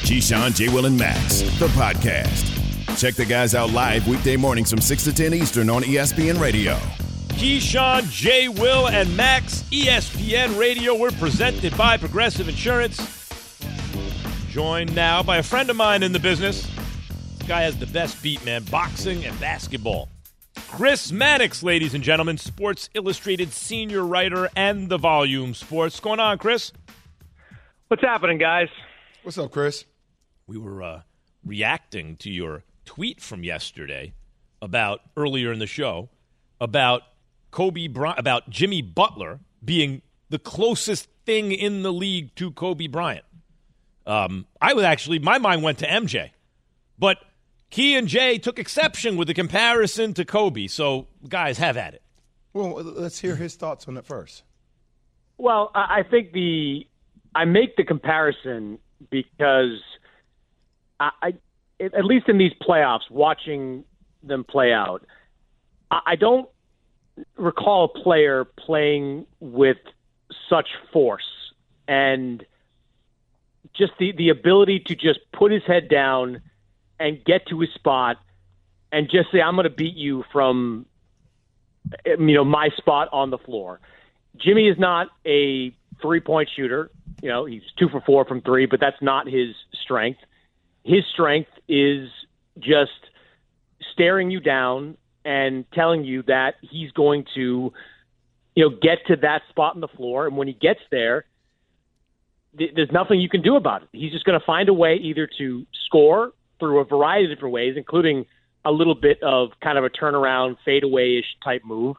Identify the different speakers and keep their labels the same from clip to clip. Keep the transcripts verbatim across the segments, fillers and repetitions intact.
Speaker 1: Keyshawn, J. Will, and Max, the podcast. Check the guys out live weekday mornings from six to ten Eastern on E S P N Radio.
Speaker 2: Keyshawn, J. Will, and Max, E S P N Radio. We're presented by Progressive Insurance. Joined now by a friend of mine in the business. This guy has the best beat, man, boxing and basketball. Chris Mannix, ladies and gentlemen, Sports Illustrated senior writer and the Volume Sports. What's going on, Chris?
Speaker 3: What's happening, guys?
Speaker 4: What's up, Chris?
Speaker 2: We were uh, reacting to your tweet from yesterday about earlier in the show about Kobe Bryant, about Jimmy Butler being the closest thing in the league to Kobe Bryant. Um, I was actually, my mind went to M J, but Key and Jay took exception with the comparison to Kobe. So, guys, have at it.
Speaker 4: Well, let's hear his thoughts on it first.
Speaker 3: Well, I think the I make the comparison because I, I at least in these playoffs, watching them play out, I, I don't recall a player playing with such force and just the, the ability to just put his head down and get to his spot and just say, I'm going to beat you from, you know, my spot on the floor. Jimmy is not a three-point shooter. You know, he's two for four from three, but that's not his strength. His strength is just staring you down and telling you that he's going to, you know, get to that spot on the floor. And when he gets there, th- there's nothing you can do about it. He's just going to find a way either to score through a variety of different ways, including a little bit of kind of a turnaround, fadeaway-ish type move.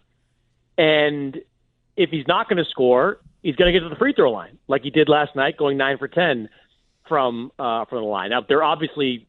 Speaker 3: And if he's not going to score, he's going to get to the free throw line, like he did last night, going nine for ten from uh, from the line. Now, there are obviously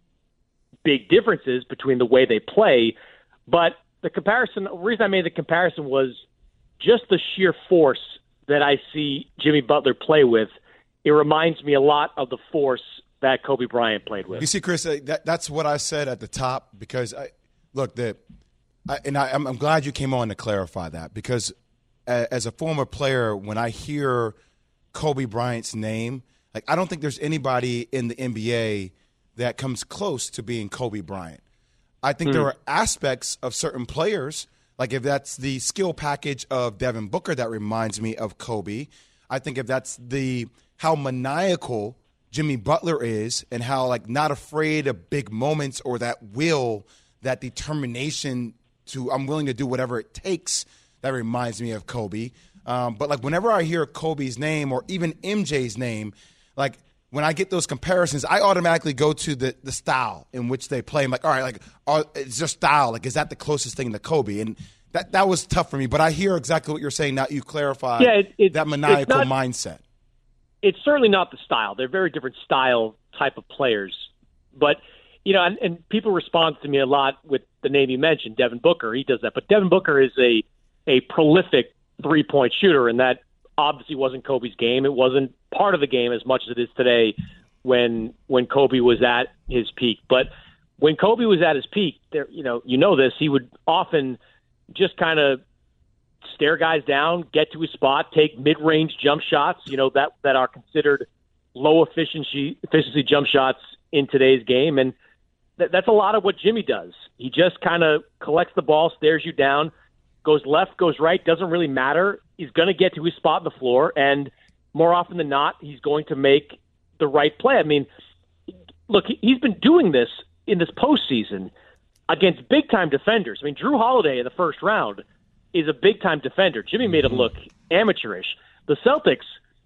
Speaker 3: big differences between the way they play, but the comparison, the reason I made the comparison was just the sheer force that I see Jimmy Butler play with. It reminds me a lot of the force that Kobe Bryant played with.
Speaker 4: You see, Chris, uh, that, that's what I said at the top because, I, look, the, I, and I, I'm, I'm glad you came on to clarify that because a, as a former player, when I hear Kobe Bryant's name, like I don't think there's anybody in the N B A that comes close to being Kobe Bryant. I think mm. there are aspects of certain players, like if that's the skill package of Devin Booker that reminds me of Kobe. I think if that's the how maniacal Jimmy Butler is and how like not afraid of big moments or that will, that determination to I'm willing to do whatever it takes, that reminds me of Kobe. Um, but like whenever I hear Kobe's name or even M J's name, like when I get those comparisons, I automatically go to the the style in which they play. I'm like, all right, like are, it's just style. Like, is that the closest thing to Kobe? And that that was tough for me. But I hear exactly what you're saying now. You clarify
Speaker 3: yeah, it, it,
Speaker 4: that maniacal
Speaker 3: not,
Speaker 4: mindset.
Speaker 3: It's certainly not the style. They're very different style type of players. But, you know, and, and people respond to me a lot with the name you mentioned, Devin Booker. He does that. But Devin Booker is a, a prolific three-point shooter, and that obviously wasn't Kobe's game. It wasn't part of the game as much as it is today when when Kobe was at his peak. But when Kobe was at his peak, there, you know, you know this, he would often just kind of stare guys down, get to his spot, take mid-range jump shots, you know, that, that are considered low efficiency efficiency jump shots in today's game. And th- that's a lot of what Jimmy does. He just kind of collects the ball, stares you down, goes left, goes right, doesn't really matter. He's going to get to his spot on the floor, and more often than not, he's going to make the right play. I mean, look, he's been doing this in this postseason against big-time defenders. I mean, Drew Holiday in the first round is a big-time defender. Jimmy made him look amateurish. The Celtics,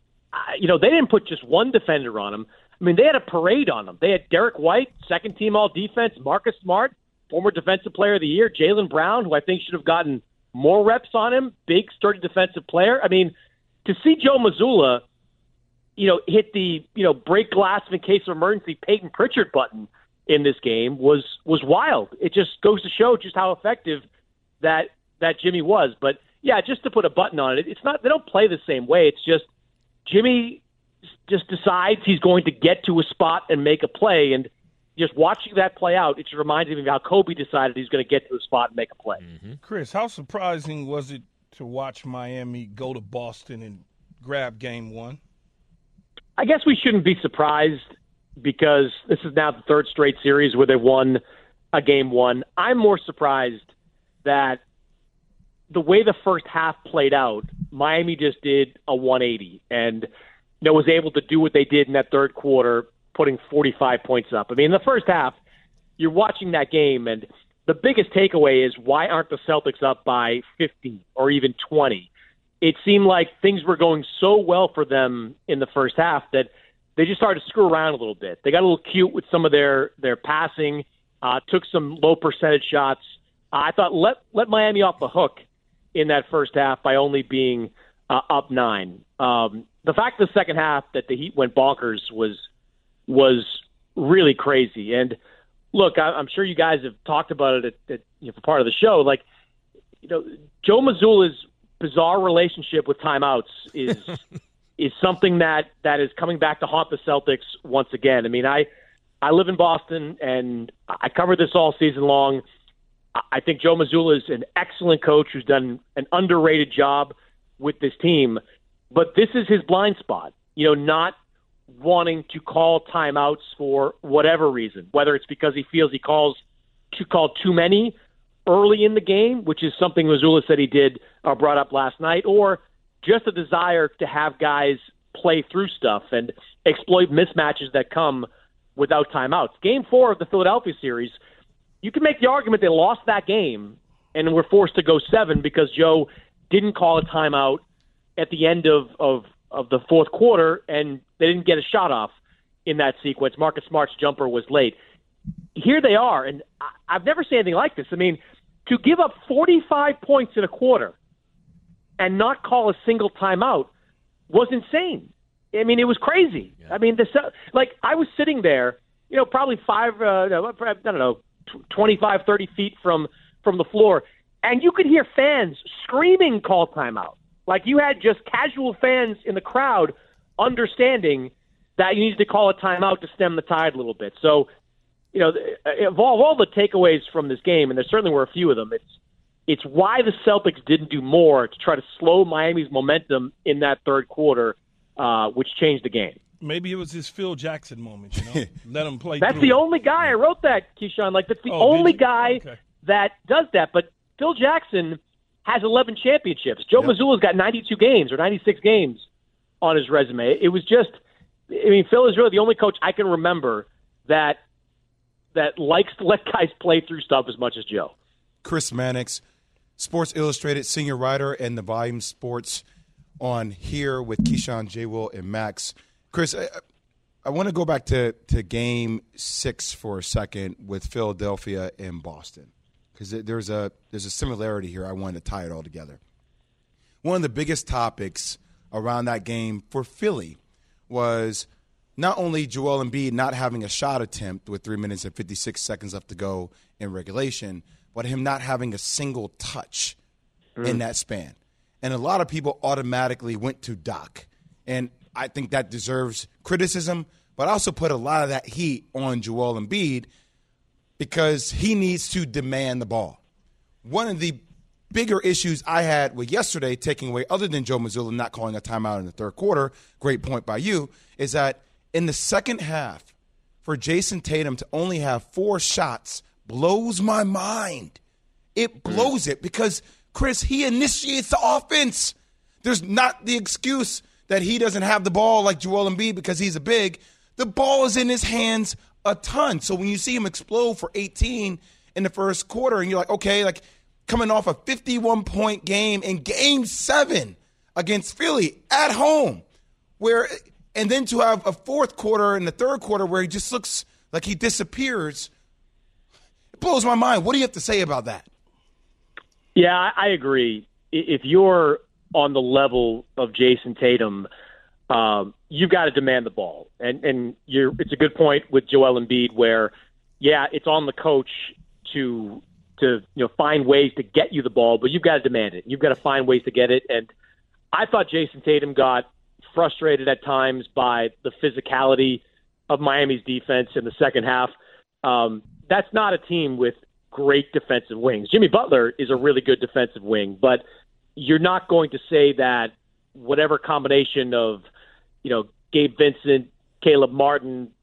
Speaker 3: you know, they didn't put just one defender on him. I mean, they had a parade on him. They had Derek White, second-team all-defense, Marcus Smart, former defensive player of the year, Jaylen Brown, who I think should have gotten more reps on him, big, sturdy defensive player. I mean, to see Joe Mazzulla, you know, hit the, you know, break glass in case of emergency Peyton Pritchard button in this game was was wild. It just goes to show just how effective that that Jimmy was. But yeah, just to put a button on it, it's not, they don't play the same way. It's just Jimmy just decides he's going to get to a spot and make a play. And just watching that play out, it just reminds me of how Kobe decided he's going to get to a spot and make a play.
Speaker 5: Mm-hmm. Chris, how surprising was it to watch Miami go to Boston and grab game one?
Speaker 3: I guess we shouldn't be surprised because this is now the third straight series where they won a game one. I'm more surprised that the way the first half played out, Miami just did a one eighty and you know, was able to do what they did in that third quarter, putting forty-five points up. I mean, in the first half, you're watching that game, and the biggest takeaway is why aren't the Celtics up by fifteen or even twenty? It seemed like things were going so well for them in the first half that they just started to screw around a little bit. They got a little cute with some of their, their passing, uh, took some low percentage shots. Uh, I thought let let Miami off the hook in that first half by only being uh, up nine. Um, the fact the second half that the Heat went bonkers was was really crazy. And look, I, I'm sure you guys have talked about it at, at, you know, for part of the show. Like, you know, Joe Mazzulla's bizarre relationship with timeouts is is something that, that is coming back to haunt the Celtics once again. I mean, I I live in Boston, and I covered this all season long. I think Joe Mazzulla is an excellent coach who's done an underrated job with this team, but this is his blind spot, you know, not wanting to call timeouts for whatever reason, whether it's because he feels he calls to call too many early in the game, which is something Mazzulla said he did or brought up last night, or just a desire to have guys play through stuff and exploit mismatches that come without timeouts. Game four of the Philadelphia series, you can make the argument they lost that game and were forced to go seven because Joe didn't call a timeout at the end of, of, of the fourth quarter, and they didn't get a shot off in that sequence. Marcus Smart's jumper was late. Here they are, and I, I've never seen anything like this. I mean, to give up forty-five points in a quarter and not call a single timeout was insane. I mean, it was crazy. Yeah. I mean, the like I was sitting there, you know, probably five, uh, I don't know, twenty-five, thirty feet from, from the floor, and you could hear fans screaming call timeout. Like you had just casual fans in the crowd understanding that you needed to call a timeout to stem the tide a little bit. So, you know, of all, of all the takeaways from this game, and there certainly were a few of them, it's it's why the Celtics didn't do more to try to slow Miami's momentum in that third quarter, uh, which changed the game.
Speaker 5: Maybe it was his Phil Jackson moment, you know? Let him play
Speaker 3: That's
Speaker 5: through
Speaker 3: the
Speaker 5: it.
Speaker 3: only guy, I wrote that, Keyshawn. Like, that's the
Speaker 5: oh,
Speaker 3: only
Speaker 5: you?
Speaker 3: guy
Speaker 5: okay.
Speaker 3: that does that. But Phil Jackson has eleven championships. Joe yep. Mazzulla's got ninety-two games or ninety-six games on his resume. It was just, I mean, Phil is really the only coach I can remember that that likes to let guys play through stuff as much as Joe.
Speaker 4: Chris Mannix, Sports Illustrated senior writer and the Volume Sports on Here with Keyshawn, J. Will, and Max. Chris, I, I want to go back to, to game six for a second with Philadelphia and Boston because there's a, there's a similarity here. I wanted to tie it all together. One of the biggest topics around that game for Philly was not only Joel Embiid not having a shot attempt with three minutes and fifty-six seconds left to go in regulation, but him not having a single touch mm. in that span. And a lot of people automatically went to Doc. And I think that deserves criticism, but I also put a lot of that heat on Joel Embiid because he needs to demand the ball. One of the bigger issues I had with yesterday, taking away other than Joe Mazzulla not calling a timeout in the third quarter, great point by you, is that in the second half, for Jason Tatum to only have four shots blows my mind. It blows it because, Chris, he initiates the offense. There's not the excuse that he doesn't have the ball like Joel Embiid because he's a big. The ball is in his hands a ton. So when you see him explode for eighteen in the first quarter and you're like, okay, like coming off a fifty-one point game in game seven against Philly at home, where – and then to have a fourth quarter and the third quarter where he just looks like he disappears, it blows my mind. What do you have to say about that?
Speaker 3: Yeah, I agree. If you're on the level of Jason Tatum, um, you've got to demand the ball. And and you're, it's a good point with Joel Embiid where, yeah, it's on the coach to to you know find ways to get you the ball, but you've got to demand it. You've got to find ways to get it. And I thought Jason Tatum got frustrated at times by the physicality of Miami's defense in the second half. Um, that's not a team with great defensive wings. Jimmy Butler is a really good defensive wing, but you're not going to say that whatever combination of, you know, Gabe Vincent, Caleb Martin,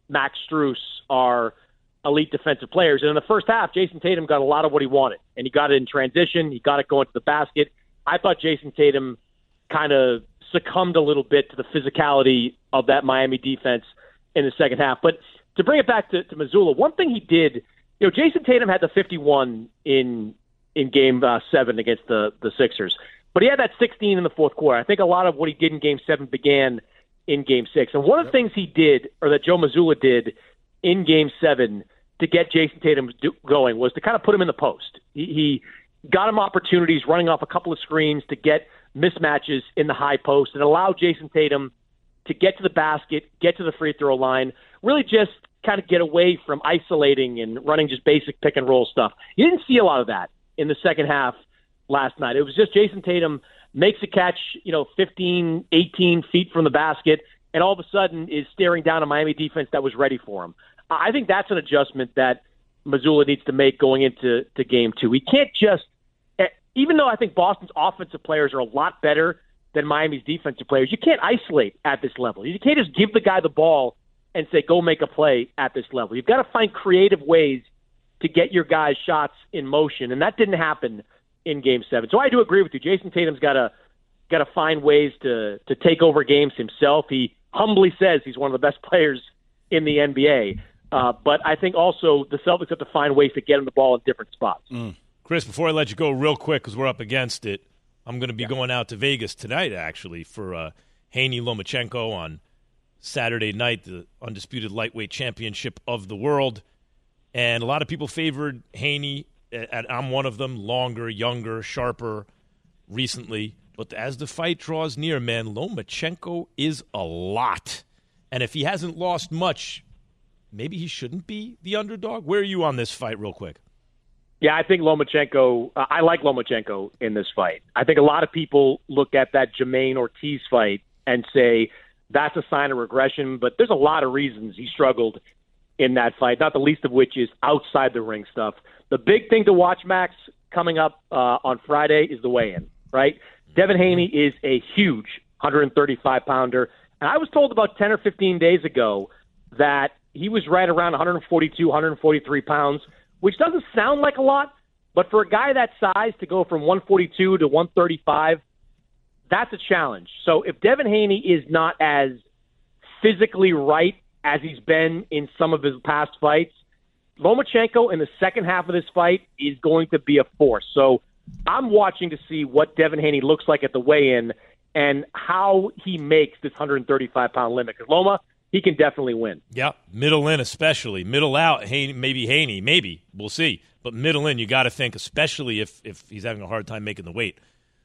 Speaker 3: Max Strus are elite defensive players. And in the first half, Jason Tatum got a lot of what he wanted, and he got it in transition. He got it going to the basket. I thought Jason Tatum kind of succumbed a little bit to the physicality of that Miami defense in the second half. But to bring it back to, to Mazzulla, one thing he did, you know, Jason Tatum had the fifty-one in in game uh, seven against the, the Sixers, but he had that sixteen in the fourth quarter. I think a lot of what he did in game seven began in game six. And one of the things he did, or that Joe Mazzulla did in game seven to get Jason Tatum do, going, was to kind of put him in the post. He, he got him opportunities running off a couple of screens to get mismatches in the high post and allow Jason Tatum to get to the basket, get to the free throw line, really just kind of get away from isolating and running just basic pick and roll stuff. You didn't see a lot of that in the second half last night. It was just Jason Tatum makes a catch, you know, fifteen, eighteen feet from the basket, and all of a sudden is staring down a Miami defense that was ready for him. I think that's an adjustment that Mazzulla needs to make going into to game two. He can't just, even though I think Boston's offensive players are a lot better than Miami's defensive players, you can't isolate at this level. You can't just give the guy the ball and say, go make a play at this level. You've got to find creative ways to get your guys' shots in motion, and that didn't happen in game seven. So I do agree with you. Jason Tatum's got to got to find ways to to take over games himself. He humbly says he's one of the best players in the N B A. Uh, but I think also the Celtics have to find ways to get him the ball in different spots.
Speaker 2: Mm. Chris, before I let you go real quick, because we're up against it, I'm going to be yeah. going out to Vegas tonight, actually, for uh, Haney Lomachenko on Saturday night, the undisputed lightweight championship of the world. And a lot of people favored Haney, and I'm one of them, longer, younger, sharper recently. But as the fight draws near, man, Lomachenko is a lot. And if he hasn't lost much, maybe he shouldn't be the underdog. Where are you on this fight real quick?
Speaker 3: Yeah, I think Lomachenko, uh, I like Lomachenko in this fight. I think a lot of people look at that Jermaine Ortiz fight and say that's a sign of regression, but there's a lot of reasons he struggled in that fight, not the least of which is outside the ring stuff. The big thing to watch, Max, coming up uh, on Friday is the weigh-in, right? Devin Haney is a huge one thirty-five pounder, and I was told about ten or fifteen days ago that he was right around one forty-two, one forty-three pounds, which doesn't sound like a lot, but for a guy that size to go from one forty-two to one thirty-five, that's a challenge. So if Devin Haney is not as physically right as he's been in some of his past fights, Lomachenko in the second half of this fight is going to be a force. So I'm watching to see what Devin Haney looks like at the weigh-in and how he makes this one thirty-five pound limit. Because Loma, he can definitely win.
Speaker 2: Yeah, middle in especially. Middle out, Haney, maybe Haney, maybe. We'll see. But middle in, you got to think, especially if, if he's having a hard time making the weight.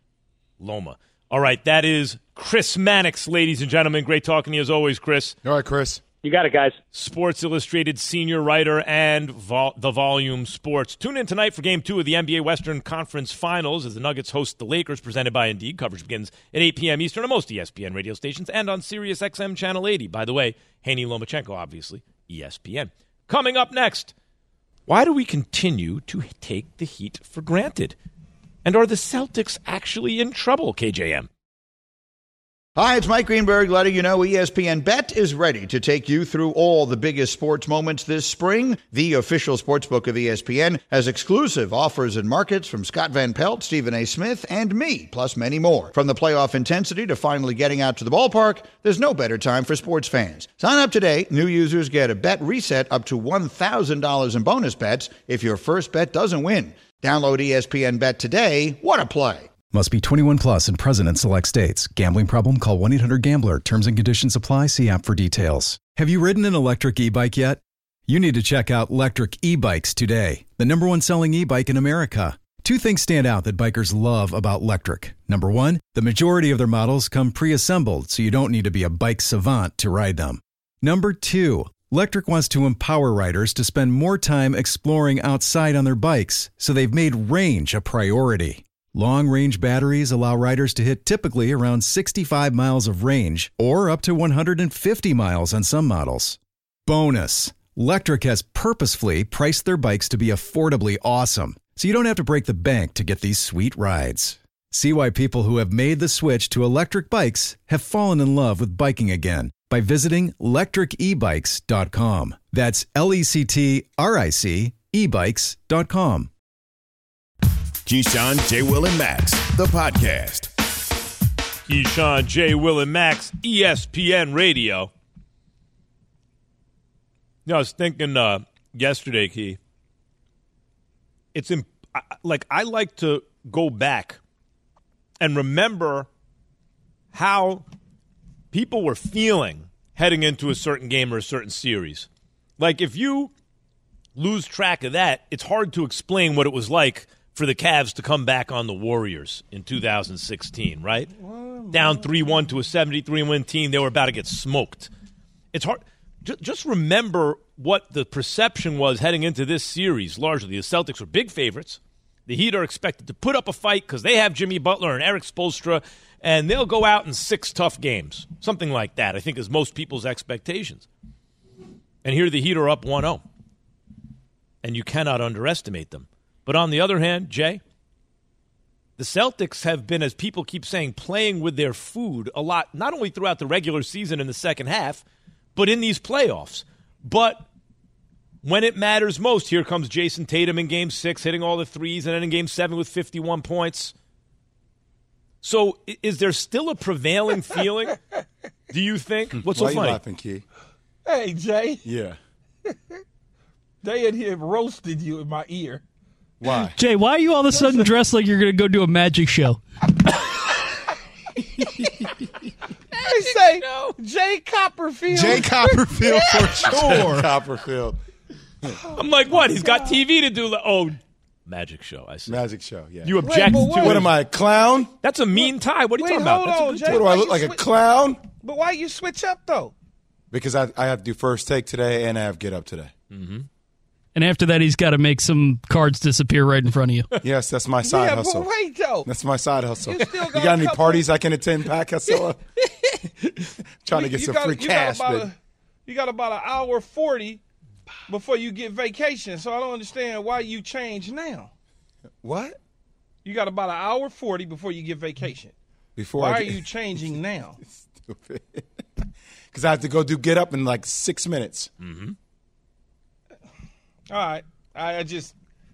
Speaker 2: Loma. All right, that is Chris Mannix, ladies and gentlemen. Great talking to you as always, Chris.
Speaker 4: All right, Chris.
Speaker 3: You got it, guys.
Speaker 2: Sports Illustrated senior writer and vol- the Volume Sports. Tune in tonight for Game two of the N B A Western Conference Finals as the Nuggets host the Lakers, presented by Indeed. Coverage begins at eight p.m. Eastern on most E S P N radio stations and on Sirius X M Channel eighty. By the way, Haney Lomachenko, obviously, E S P N. Coming up next, why do we continue to take the Heat for granted? And are the Celtics actually in trouble, K J M?
Speaker 6: Hi, it's Mike Greenberg letting you know E S P N Bet is ready to take you through all the biggest sports moments this spring. The official sportsbook of E S P N has exclusive offers and markets from Scott Van Pelt, Stephen A. Smith, and me, plus many more. From the playoff intensity to finally getting out to the ballpark, there's no better time for sports fans. Sign up today. New users get a bet reset up to one thousand dollars in bonus bets if your first bet doesn't win. Download E S P N Bet today. What a play.
Speaker 7: Must be twenty-one plus and present in select states. Gambling problem? Call one eight hundred gambler. Terms and conditions apply. See app for details. Have you ridden an electric e-bike yet? You need to check out Lectric E-Bikes today, the number one selling e-bike in America. Two things stand out that bikers love about Lectric. Number one, the majority of their models come pre-assembled, so you don't need to be a bike savant to ride them. Number two, Lectric wants to empower riders to spend more time exploring outside on their bikes, so they've made range a priority. Long-range batteries allow riders to hit typically around sixty-five miles of range or up to one hundred fifty miles on some models. Bonus, Lectric has purposefully priced their bikes to be affordably awesome, so you don't have to break the bank to get these sweet rides. See why people who have made the switch to electric bikes have fallen in love with biking again by visiting lectric e bikes dot com. That's L E C T R I C e bikes dot com.
Speaker 1: Keyshawn, J. Will, and Max, the podcast.
Speaker 2: Keyshawn, J. Will, and Max, E S P N Radio. You know, I was thinking uh, yesterday, Key. It's imp- I, like I like to go back and remember how people were feeling heading into a certain game or a certain series. Like, if you lose track of that, it's hard to explain what it was like for the Cavs to come back on the Warriors in two thousand sixteen, right? Down three one to a seventy-three win team. They were about to get smoked. It's hard. Just remember what the perception was heading into this series, largely. The Celtics were big favorites. The Heat are expected to put up a fight because they have Jimmy Butler and Eric Spoelstra, and they'll go out in six tough games. Something like that, I think, is most people's expectations. And here the Heat are up one oh. And you cannot underestimate them. But on the other hand, Jay, the Celtics have been, as people keep saying, playing with their food a lot, not only throughout the regular season in the second half, but in these playoffs. But when it matters most, here comes Jason Tatum in Game six, hitting all the threes, and then in Game seven with fifty-one points. So is there still a prevailing feeling, do you think? What's so
Speaker 4: Why
Speaker 2: funny?
Speaker 4: you laughing, Key?
Speaker 5: Hey, Jay.
Speaker 4: Yeah.
Speaker 5: They had here roasted you in my ear.
Speaker 4: Why?
Speaker 8: Jay, why are you all of a sudden dressed like you're going to go do a magic show?
Speaker 5: They say Jay Copperfield.
Speaker 9: Jay Copperfield for sure.
Speaker 4: Copperfield.
Speaker 2: I'm like, what? He's got T V to do. Oh, magic show, I see.
Speaker 4: Magic show, yeah.
Speaker 2: You object
Speaker 5: Wait,
Speaker 2: to
Speaker 5: but
Speaker 2: it.
Speaker 4: What am I, a clown?
Speaker 2: That's a mean tie. What are you
Speaker 5: Wait,
Speaker 2: talking about?
Speaker 5: hold
Speaker 2: That's a
Speaker 5: on,
Speaker 2: good
Speaker 5: Jay.
Speaker 2: tie.
Speaker 4: What do I
Speaker 5: Why
Speaker 4: look
Speaker 5: you
Speaker 4: like, a
Speaker 5: swi-
Speaker 4: clown?
Speaker 5: But why you switch up, though?
Speaker 4: Because I, I have to do first take today and I have get up today.
Speaker 8: And after that, he's got to make some cards disappear right in front of you.
Speaker 4: Yes, that's my side
Speaker 5: yeah,
Speaker 4: hustle.
Speaker 5: but wait, though.
Speaker 4: That's my side hustle.
Speaker 5: You
Speaker 4: You,
Speaker 5: still got
Speaker 4: got
Speaker 5: a
Speaker 4: any
Speaker 5: couple-
Speaker 4: parties I can attend, Pat Casilla? Trying to get
Speaker 5: You
Speaker 4: some
Speaker 5: got-
Speaker 4: free
Speaker 5: you got
Speaker 4: cash,
Speaker 5: about
Speaker 4: but
Speaker 5: a- You got about an hour forty before you get vacation, so I don't understand why you change now.
Speaker 4: what?
Speaker 5: You got about an hour forty before you get vacation.
Speaker 4: Before
Speaker 5: Why
Speaker 4: I
Speaker 5: are
Speaker 4: get,
Speaker 5: you changing now?
Speaker 4: Stupid. Because I have to go do get up in like six minutes.
Speaker 5: All right. I, I just,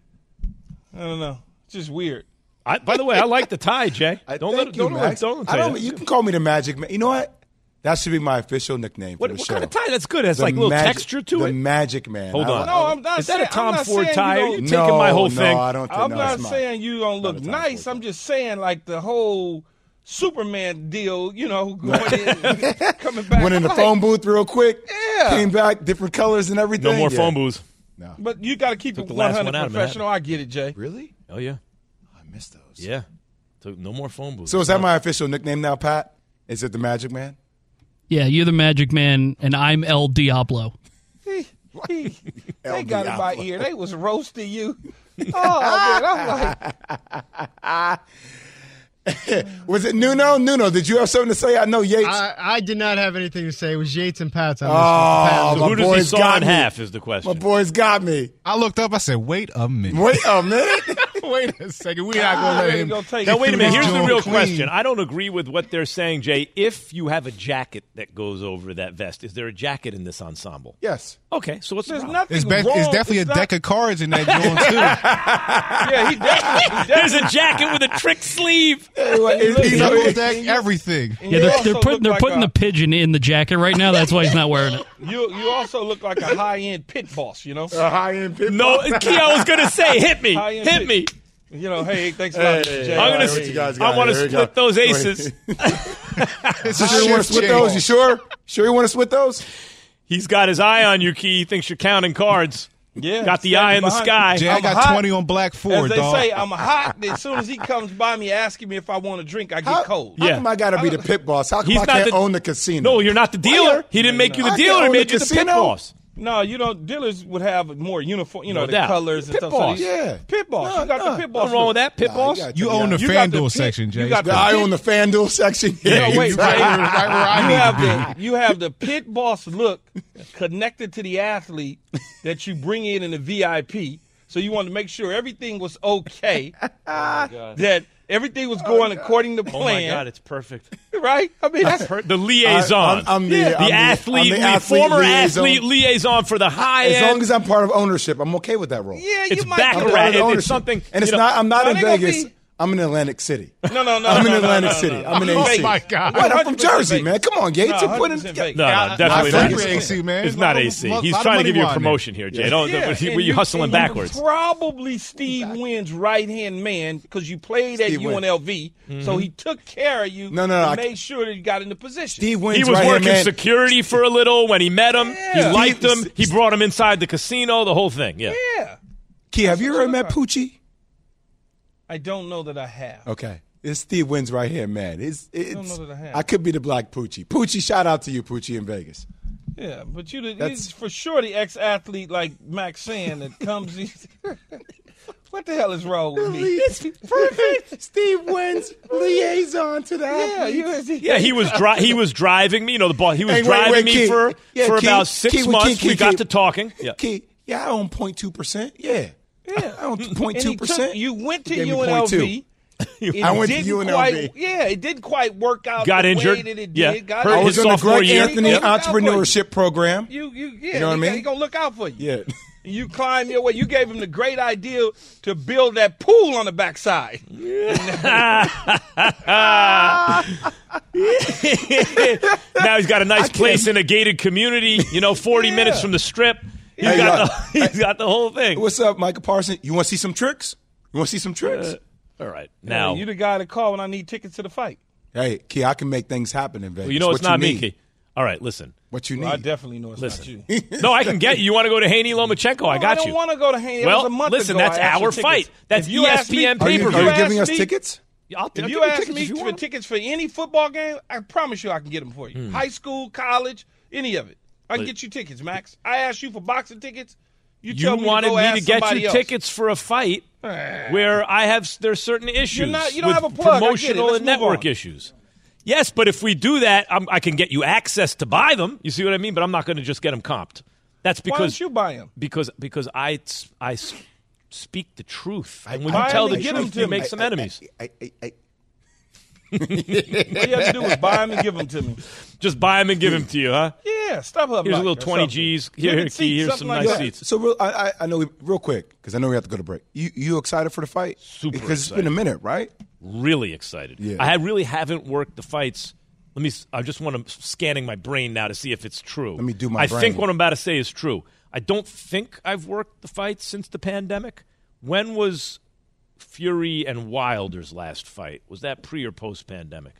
Speaker 5: I don't know. It's just weird.
Speaker 2: I, by the way, I like the tie, Jay.
Speaker 4: I
Speaker 2: Don't
Speaker 4: thank
Speaker 2: let
Speaker 4: you,
Speaker 2: don't,
Speaker 4: Max.
Speaker 2: don't, don't
Speaker 4: I
Speaker 2: tell
Speaker 4: don't.
Speaker 2: you
Speaker 4: You
Speaker 2: that.
Speaker 4: can call me the Magic Man. You know what? That should be my official nickname for
Speaker 2: What,
Speaker 4: the
Speaker 2: what
Speaker 4: show.
Speaker 2: kind of tie? That's good. It has
Speaker 4: The
Speaker 2: like a little
Speaker 4: Magic-
Speaker 2: texture to
Speaker 4: the
Speaker 2: it.
Speaker 4: Magic Man.
Speaker 2: Hold
Speaker 4: I-
Speaker 2: on.
Speaker 5: No, I'm not
Speaker 2: Is that
Speaker 5: saying,
Speaker 2: a Tom
Speaker 5: I'm not
Speaker 2: Ford
Speaker 5: saying
Speaker 2: tie?
Speaker 5: You
Speaker 2: You're
Speaker 5: don't,
Speaker 2: taking my whole
Speaker 4: no,
Speaker 2: thing.
Speaker 4: I don't think
Speaker 5: I'm
Speaker 4: no,
Speaker 5: not
Speaker 4: it's
Speaker 5: saying you don't look
Speaker 4: Not a Tom
Speaker 5: nice.
Speaker 4: Ford
Speaker 5: I'm just saying like the whole Superman deal, you know, going in and coming back.
Speaker 4: Went in the
Speaker 5: Like,
Speaker 4: phone booth real quick.
Speaker 5: Yeah.
Speaker 4: Came back, different colors and everything.
Speaker 2: No more
Speaker 4: Yeah.
Speaker 2: phone booths.
Speaker 4: No.
Speaker 5: But you got to keep
Speaker 2: Took
Speaker 5: it
Speaker 2: the last one
Speaker 5: one hundred
Speaker 2: out of
Speaker 5: professional. I get it, Jay.
Speaker 4: Really?
Speaker 2: Oh, yeah.
Speaker 4: I missed those.
Speaker 2: Yeah. So no more phone booths.
Speaker 4: So is that my official nickname now, Pat? Is it the Magic Man?
Speaker 8: Yeah, you're the Magic Man, and I'm El Diablo.
Speaker 5: He- he-
Speaker 4: El
Speaker 5: they got in my
Speaker 4: Diablo.
Speaker 5: ear. They was roasting you. Oh, man. I'm like,
Speaker 4: Was it Nuno? Nuno, did you have something to say? I know Yates.
Speaker 9: I, I did not have anything to say. It was Yates and Pat's on this
Speaker 4: Oh,
Speaker 9: one.
Speaker 2: So
Speaker 4: my
Speaker 2: who does he
Speaker 4: boys
Speaker 2: saw
Speaker 4: got
Speaker 2: in
Speaker 4: me.
Speaker 2: half is the
Speaker 4: My
Speaker 2: question.
Speaker 4: boys got me.
Speaker 9: I looked up. I said, "Wait a minute.
Speaker 4: Wait a minute.
Speaker 9: Wait a second. We're not going to let
Speaker 5: they
Speaker 9: him."
Speaker 5: gonna take
Speaker 2: Now,
Speaker 5: it
Speaker 2: wait a
Speaker 5: too
Speaker 2: minute.
Speaker 5: long.
Speaker 2: Here's the
Speaker 9: Joe
Speaker 2: real
Speaker 9: Clean.
Speaker 2: question. I don't agree with what they're saying, Jay. If you have a jacket that goes over that vest, is there a jacket in this ensemble?
Speaker 4: Yes.
Speaker 2: Okay, so what's the
Speaker 5: There's
Speaker 2: problem?
Speaker 5: nothing
Speaker 9: It's, be-
Speaker 5: wrong.
Speaker 9: it's definitely
Speaker 5: It's
Speaker 9: a
Speaker 5: not-
Speaker 9: deck of cards in that joint too.
Speaker 5: Yeah, he definitely. He
Speaker 2: There's
Speaker 5: definitely
Speaker 2: a jacket with a trick sleeve.
Speaker 4: He's-
Speaker 9: Double deck, everything.
Speaker 5: and
Speaker 8: Yeah,
Speaker 5: you
Speaker 8: they're,
Speaker 5: also
Speaker 8: they're putting
Speaker 5: look
Speaker 8: they're
Speaker 5: like
Speaker 8: putting
Speaker 5: a-
Speaker 8: the pigeon in the jacket right now. That's why he's not wearing it.
Speaker 5: You you also look like a high end pit boss. You know.
Speaker 4: a high-end pit
Speaker 2: No,
Speaker 4: boss.
Speaker 2: Key, I was going to say, hit me.
Speaker 5: High-end
Speaker 2: Hit
Speaker 5: pit-
Speaker 2: me.
Speaker 5: You know. Hey, thanks a lot,
Speaker 4: Hey,
Speaker 5: Jay.
Speaker 2: I'm
Speaker 4: all
Speaker 2: gonna
Speaker 4: right,
Speaker 2: s-
Speaker 4: what you guys
Speaker 2: I
Speaker 4: got
Speaker 2: want to
Speaker 4: here? Here we
Speaker 2: split
Speaker 4: go.
Speaker 2: those
Speaker 4: Wait.
Speaker 2: aces.
Speaker 9: It's
Speaker 4: You sure you want to split those? You sure? Sure you want to split those?
Speaker 2: He's got his eye on you, Key. He thinks you're counting cards.
Speaker 5: Yeah,
Speaker 2: Got the
Speaker 5: standing
Speaker 2: eye in the
Speaker 5: behind
Speaker 2: sky.
Speaker 5: you.
Speaker 9: Jay, I
Speaker 5: I'm
Speaker 9: got
Speaker 5: hot.
Speaker 9: twenty on Black
Speaker 5: As
Speaker 9: Ford,
Speaker 5: they
Speaker 9: dog.
Speaker 5: say, I'm hot. As soon as he comes by me asking me if I want a drink, I get
Speaker 4: How,
Speaker 5: cold.
Speaker 4: how
Speaker 2: Yeah.
Speaker 4: come I got to be the pit boss? How come
Speaker 2: He's
Speaker 4: I
Speaker 2: not
Speaker 4: can't
Speaker 2: the-
Speaker 4: own the casino?
Speaker 2: No, you're not the dealer. He didn't make you the
Speaker 4: I
Speaker 2: dealer.
Speaker 4: can't
Speaker 2: He
Speaker 4: own
Speaker 2: made
Speaker 4: the
Speaker 2: you the pit
Speaker 4: casino.
Speaker 2: boss.
Speaker 5: No, you know, dealers would have more uniform, you know,
Speaker 2: No
Speaker 5: the
Speaker 2: doubt.
Speaker 5: colors and
Speaker 2: Pit
Speaker 5: stuff.
Speaker 2: boss.
Speaker 5: So you-
Speaker 4: Yeah.
Speaker 5: Pit boss.
Speaker 4: No,
Speaker 5: you got
Speaker 4: no.
Speaker 5: the pit boss.
Speaker 2: Nothing wrong with
Speaker 5: look.
Speaker 2: that, pit
Speaker 4: Nah,
Speaker 2: boss.
Speaker 4: you got
Speaker 9: You
Speaker 4: to
Speaker 9: own
Speaker 4: be
Speaker 9: the
Speaker 5: You got the
Speaker 9: FanDuel
Speaker 5: pit-
Speaker 9: section,
Speaker 5: you
Speaker 9: Jay.
Speaker 5: got the
Speaker 4: I
Speaker 5: pit-
Speaker 4: own the FanDuel section.
Speaker 9: Yeah,
Speaker 5: No,
Speaker 9: you-
Speaker 5: wait,
Speaker 9: you right
Speaker 5: wait.
Speaker 9: where, right where I
Speaker 5: You
Speaker 9: need
Speaker 5: have
Speaker 9: to be.
Speaker 5: the you have the pit boss look connected to the athlete that you bring in in the V I P. So you want to make sure everything was okay. That Everything was going
Speaker 3: oh,
Speaker 5: according to
Speaker 2: Oh
Speaker 5: plan.
Speaker 2: my God, it's perfect.
Speaker 5: Right? I mean, that's
Speaker 2: The liaison,
Speaker 4: I- I'm- I'm the-
Speaker 2: the,
Speaker 4: I'm the-
Speaker 2: athlete,
Speaker 4: I'm the
Speaker 2: li-
Speaker 4: athlete
Speaker 2: former
Speaker 4: liaison.
Speaker 2: athlete liaison for the high
Speaker 4: As
Speaker 2: end.
Speaker 4: long as I'm part of ownership, I'm okay with that role.
Speaker 5: yeah,
Speaker 2: It's
Speaker 5: you might
Speaker 2: back
Speaker 5: do
Speaker 4: I'm
Speaker 2: to
Speaker 5: that.
Speaker 4: part
Speaker 2: rat-
Speaker 4: of
Speaker 2: it- it's
Speaker 4: ownership.
Speaker 2: something,
Speaker 4: and it's
Speaker 2: you know-
Speaker 4: not. I'm not
Speaker 5: No,
Speaker 4: in
Speaker 5: they gonna
Speaker 4: Vegas.
Speaker 5: be-
Speaker 4: I'm in Atlantic City.
Speaker 5: No, no, no.
Speaker 4: I'm in
Speaker 5: no, no,
Speaker 4: Atlantic
Speaker 5: no, no,
Speaker 4: City.
Speaker 5: no, no.
Speaker 4: I'm in
Speaker 5: Oh
Speaker 4: A C.
Speaker 9: my God.
Speaker 4: What? I'm from
Speaker 5: one hundred percent
Speaker 4: Jersey,
Speaker 5: Vegas.
Speaker 4: man. Come on, Gates.
Speaker 5: No,
Speaker 4: You're putting
Speaker 5: one hundred percent Vegas.
Speaker 2: No, no,
Speaker 9: Yeah,
Speaker 2: definitely
Speaker 9: not
Speaker 2: not.
Speaker 9: Vegas, A C, man.
Speaker 2: It's not
Speaker 9: Lot
Speaker 2: A
Speaker 9: of-
Speaker 2: C.
Speaker 9: lot
Speaker 2: He's
Speaker 9: of
Speaker 2: trying to
Speaker 9: money
Speaker 2: give you a
Speaker 9: behind it.
Speaker 2: promotion here, Jay. Don't,
Speaker 5: Yeah,
Speaker 2: don't,
Speaker 5: and
Speaker 2: you, you hustling
Speaker 5: and
Speaker 2: backwards.
Speaker 5: You probably Steve Wynn's right hand man because you played at
Speaker 4: Steve Wynn.
Speaker 5: U N L V, so he took care of you.
Speaker 4: No, no, no,
Speaker 5: and
Speaker 4: I-
Speaker 5: made sure that you got in the position.
Speaker 4: Steve Wynn's
Speaker 2: He was
Speaker 4: right
Speaker 2: working
Speaker 4: man.
Speaker 2: security for a little when he met him.
Speaker 5: Yeah.
Speaker 2: He liked
Speaker 4: Steve-
Speaker 2: him. He brought him inside the casino, the whole thing. Yeah.
Speaker 5: Yeah,
Speaker 4: Key, have you
Speaker 5: what
Speaker 4: ever
Speaker 5: you
Speaker 4: met
Speaker 5: look
Speaker 4: Poochie?
Speaker 5: I don't know that I have.
Speaker 4: Okay. It's Steve Wynn's right here, man. It's, it's,
Speaker 5: don't know that I have.
Speaker 4: I could be the black Poochie. Poochie, shout out to you, Poochie in Vegas.
Speaker 5: Yeah, but you, the,
Speaker 4: That's-
Speaker 5: he's for sure the ex-athlete like Max saying that comes. in- What the hell is wrong with me?
Speaker 4: It's perfect. Steve Wynn's liaison to the
Speaker 5: Yeah,
Speaker 4: athletes.
Speaker 5: you,
Speaker 2: Yeah, he was dri- he was driving me. You know, the ball. He was
Speaker 4: Hey, wait,
Speaker 2: driving
Speaker 4: wait,
Speaker 2: me
Speaker 4: Key.
Speaker 2: for
Speaker 4: Yeah,
Speaker 2: for
Speaker 4: Key.
Speaker 2: about six
Speaker 4: Key, we-
Speaker 2: months.
Speaker 4: Key,
Speaker 2: we
Speaker 4: Key,
Speaker 2: got
Speaker 4: Key.
Speaker 2: to talking. Yeah.
Speaker 4: Key, yeah, I own zero point two percent. Yeah.
Speaker 5: Yeah,
Speaker 4: I own zero point
Speaker 5: And
Speaker 4: two
Speaker 5: he took-
Speaker 4: percent.
Speaker 5: You went to
Speaker 4: Gave me
Speaker 5: U N L V.
Speaker 4: zero point
Speaker 5: It
Speaker 4: I went to
Speaker 5: didn't
Speaker 4: U N L V.
Speaker 5: Quite, yeah, it didn't quite work out.
Speaker 2: Got
Speaker 5: the
Speaker 2: injured.
Speaker 5: Way that it
Speaker 2: Yeah.
Speaker 5: did. Got
Speaker 2: Hurt
Speaker 4: I
Speaker 2: his
Speaker 4: was on the
Speaker 2: sophomore
Speaker 4: Greg
Speaker 2: year.
Speaker 4: Anthony
Speaker 2: Yep.
Speaker 4: Entrepreneurship Program.
Speaker 5: You, you, yeah,
Speaker 4: You know what I
Speaker 5: he
Speaker 4: mean?
Speaker 5: got- He gonna look out for you.
Speaker 4: Yeah.
Speaker 5: You climb your way. You gave him the great idea to build that pool on the backside.
Speaker 2: Now he's got a nice place in a gated community. You know, forty
Speaker 5: Yeah.
Speaker 2: minutes from the strip. He's
Speaker 4: Hey,
Speaker 2: got
Speaker 4: yo.
Speaker 2: the he's got the whole thing.
Speaker 4: What's up, Michael Parsons? You want to see some tricks? You want to see some tricks?
Speaker 2: All right, now
Speaker 5: you the guy to call when I need tickets to the fight.
Speaker 4: Hey, Key, I can make things happen in Vegas.
Speaker 2: well, you know
Speaker 4: what
Speaker 2: it's not
Speaker 4: you
Speaker 2: me.
Speaker 4: need.
Speaker 2: Key. All right, listen.
Speaker 4: What you need?
Speaker 5: Well, I definitely know it's
Speaker 2: Listen.
Speaker 5: not you.
Speaker 2: No, I can get you. You want to go to Haney Lomachenko? I
Speaker 5: No,
Speaker 2: got
Speaker 5: I don't
Speaker 2: you.
Speaker 5: want to go to Haney. It
Speaker 2: Well,
Speaker 5: was a month
Speaker 2: listen,
Speaker 5: ago
Speaker 2: that's
Speaker 5: I asked for
Speaker 2: our
Speaker 5: tickets.
Speaker 2: fight. That's
Speaker 5: If you ask me-
Speaker 2: E S P N
Speaker 4: Are you,
Speaker 2: pay-per-view.
Speaker 4: are you
Speaker 5: ask
Speaker 4: giving us
Speaker 5: me-
Speaker 4: tickets?
Speaker 2: I'll, I'll
Speaker 5: If
Speaker 2: give
Speaker 5: you ask
Speaker 2: tickets
Speaker 5: me
Speaker 2: if you
Speaker 5: for
Speaker 2: want.
Speaker 5: tickets for any football game, I promise you I can get them for you.
Speaker 2: Hmm.
Speaker 5: High school, college, any of it. I can get you tickets, Max. I asked you for boxing tickets. You,
Speaker 2: You
Speaker 5: tell me
Speaker 2: wanted
Speaker 5: to, go
Speaker 2: me
Speaker 5: ask
Speaker 2: to get
Speaker 5: somebody
Speaker 2: you
Speaker 5: else.
Speaker 2: tickets for a fight where I have there's certain issues
Speaker 5: not- you don't
Speaker 2: with
Speaker 5: have a plug. I get it.
Speaker 2: promotional
Speaker 5: Let's
Speaker 2: and
Speaker 5: move
Speaker 2: network
Speaker 5: on.
Speaker 2: issues. Yes, but if we do that, I'm, I can get you access to buy them. You see what I mean? But I'm not going to just get them comped. That's
Speaker 5: Why
Speaker 2: because
Speaker 5: don't you buy them?
Speaker 2: because because I I s- speak the truth, and when
Speaker 5: buy
Speaker 2: you tell
Speaker 5: 'em
Speaker 2: the
Speaker 5: and get 'em
Speaker 2: truth,
Speaker 5: to
Speaker 2: you
Speaker 5: me.
Speaker 2: make some enemies.
Speaker 4: I, I, I,
Speaker 5: All you have to do is buy them and give them to me.
Speaker 2: Just buy them and give them to you, huh?
Speaker 5: Yeah, stop up.
Speaker 2: Here's a
Speaker 5: like
Speaker 2: little
Speaker 5: or
Speaker 2: twenty
Speaker 5: something.
Speaker 2: G's.
Speaker 5: Give
Speaker 2: Here,
Speaker 5: it
Speaker 2: here,
Speaker 5: seats,
Speaker 2: Key, here's
Speaker 5: something
Speaker 2: some
Speaker 5: like
Speaker 2: nice
Speaker 5: that.
Speaker 2: seats.
Speaker 4: so real, I, I I know we, real quick because I know we have to go to break. You you excited for the fight?
Speaker 2: Super
Speaker 4: Because it's been a
Speaker 2: excited.
Speaker 4: minute, right?
Speaker 2: Really excited.
Speaker 4: Yeah.
Speaker 2: I have- really haven't worked the fights. Let me. s- I just want to scanning my brain now to see if it's true.
Speaker 4: Let me do my
Speaker 2: I
Speaker 4: brain.
Speaker 2: think what I'm about to say is true. I don't think I've worked the fights since the pandemic. When was Fury and Wilder's last fight? Was that pre or post pandemic?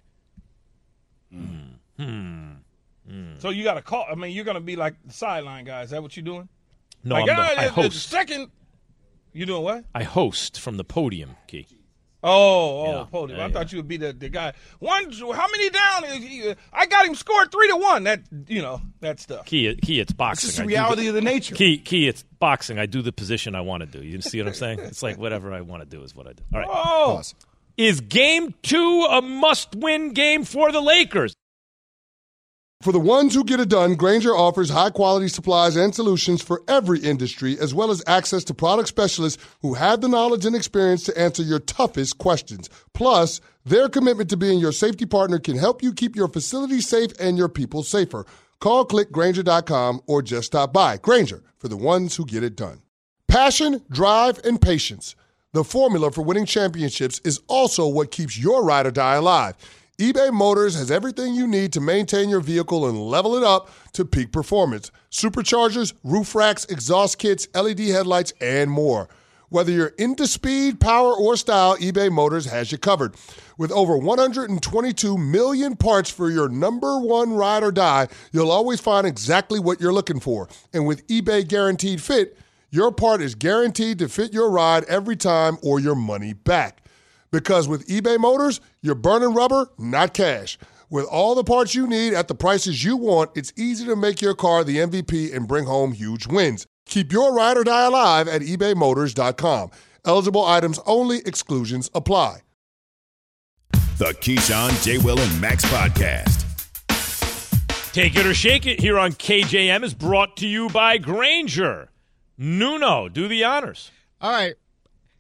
Speaker 5: So you got to call. I mean, you're going to be like the sideline guy. Is that what you're doing?
Speaker 2: No,
Speaker 5: like,
Speaker 2: I'm the,
Speaker 5: ah,
Speaker 2: I
Speaker 5: the- the
Speaker 2: host.
Speaker 5: Second. You doing what?
Speaker 2: I host from the podium, Key.
Speaker 5: Oh, oh,
Speaker 2: Yeah,
Speaker 5: podium.
Speaker 2: yeah,
Speaker 5: I
Speaker 2: yeah.
Speaker 5: thought you would be the, the guy. One, how many down? Is he, I got him scored three to one. That you know that stuff.
Speaker 2: Key, Key, it's boxing.
Speaker 4: It's just the
Speaker 2: I do
Speaker 4: reality of the nature.
Speaker 2: Key, Key, it's boxing. I do the position I want to do. You see what I'm saying? It's like whatever I want to do is what I do. All right.
Speaker 5: Oh,
Speaker 4: Awesome.
Speaker 2: Is game two a must-win game for the Lakers?
Speaker 10: For the ones who get it done, Grainger offers high-quality supplies and solutions for every industry, as well as access to product specialists who have the knowledge and experience to answer your toughest questions. Plus, their commitment to being your safety partner can help you keep your facility safe and your people safer. Call click Grainger dot com or just stop by. Grainger, for the ones who get it done. Passion, drive, and patience. The formula for winning championships is also what keeps your ride or die alive. eBay Motors has everything you need to maintain your vehicle and level it up to peak performance. Superchargers, roof racks, exhaust kits, L E D headlights, and more. Whether you're into speed, power, or style, eBay Motors has you covered. With over one hundred twenty-two million parts for your number one ride or die, you'll always find exactly what you're looking for. And with eBay Guaranteed Fit, your part is guaranteed to fit your ride every time or your money back. Because with eBay Motors, you're burning rubber, not cash. With all the parts you need at the prices you want, it's easy to make your car the M V P and bring home huge wins. Keep your ride or die alive at ebay motors dot com. Eligible items only. Exclusions apply.
Speaker 1: The Keyshawn, J. Will, and Max podcast.
Speaker 2: Take it or shake it here on K J M is brought to you by Grainger. Nuno, do the honors.
Speaker 9: All right.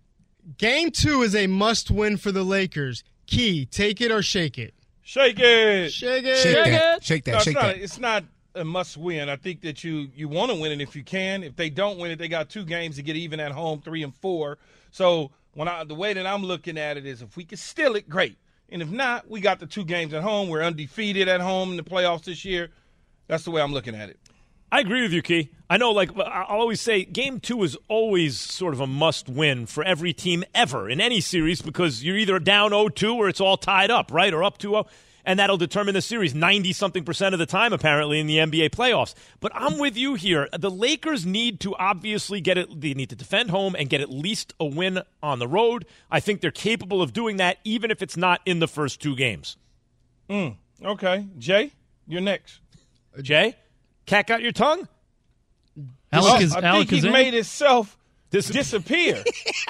Speaker 11: Game two is a must-win for the Lakers. Key, take it or shake it.
Speaker 5: Shake it.
Speaker 11: Shake it.
Speaker 9: Shake,
Speaker 11: Shake
Speaker 9: that.
Speaker 11: it.
Speaker 9: Shake that.
Speaker 5: No,
Speaker 9: Shake
Speaker 5: it's, not,
Speaker 9: that.
Speaker 5: it's not a must-win. I think that you, you want to win it if you can. If they don't win it, they got two games to get even at home, three and four. So when I, the way that I'm looking at it is if we can steal it, great. And if not, we got the two games at home. We're undefeated at home in the playoffs this year. That's the way I'm looking at it.
Speaker 2: I agree with you, Key. I know, like, I'll always say game two is always sort of a must-win for every team ever in any series because you're either down oh two or it's all tied up, right, or up two oh, and that'll determine the series ninety-something percent of the time, apparently, in the N B A playoffs. But I'm with you here. The Lakers need to obviously get it. They need to defend home and get at least a win on the road. I think they're capable of doing that, even if it's not in the first two games.
Speaker 5: Mm, okay. Jay, you're next.
Speaker 2: Jay? Cat got your tongue?
Speaker 8: Alec
Speaker 5: oh,
Speaker 8: is,
Speaker 5: I
Speaker 8: Alec
Speaker 5: think
Speaker 8: is
Speaker 5: he
Speaker 8: in.
Speaker 5: made himself
Speaker 2: Dis-
Speaker 5: disappear.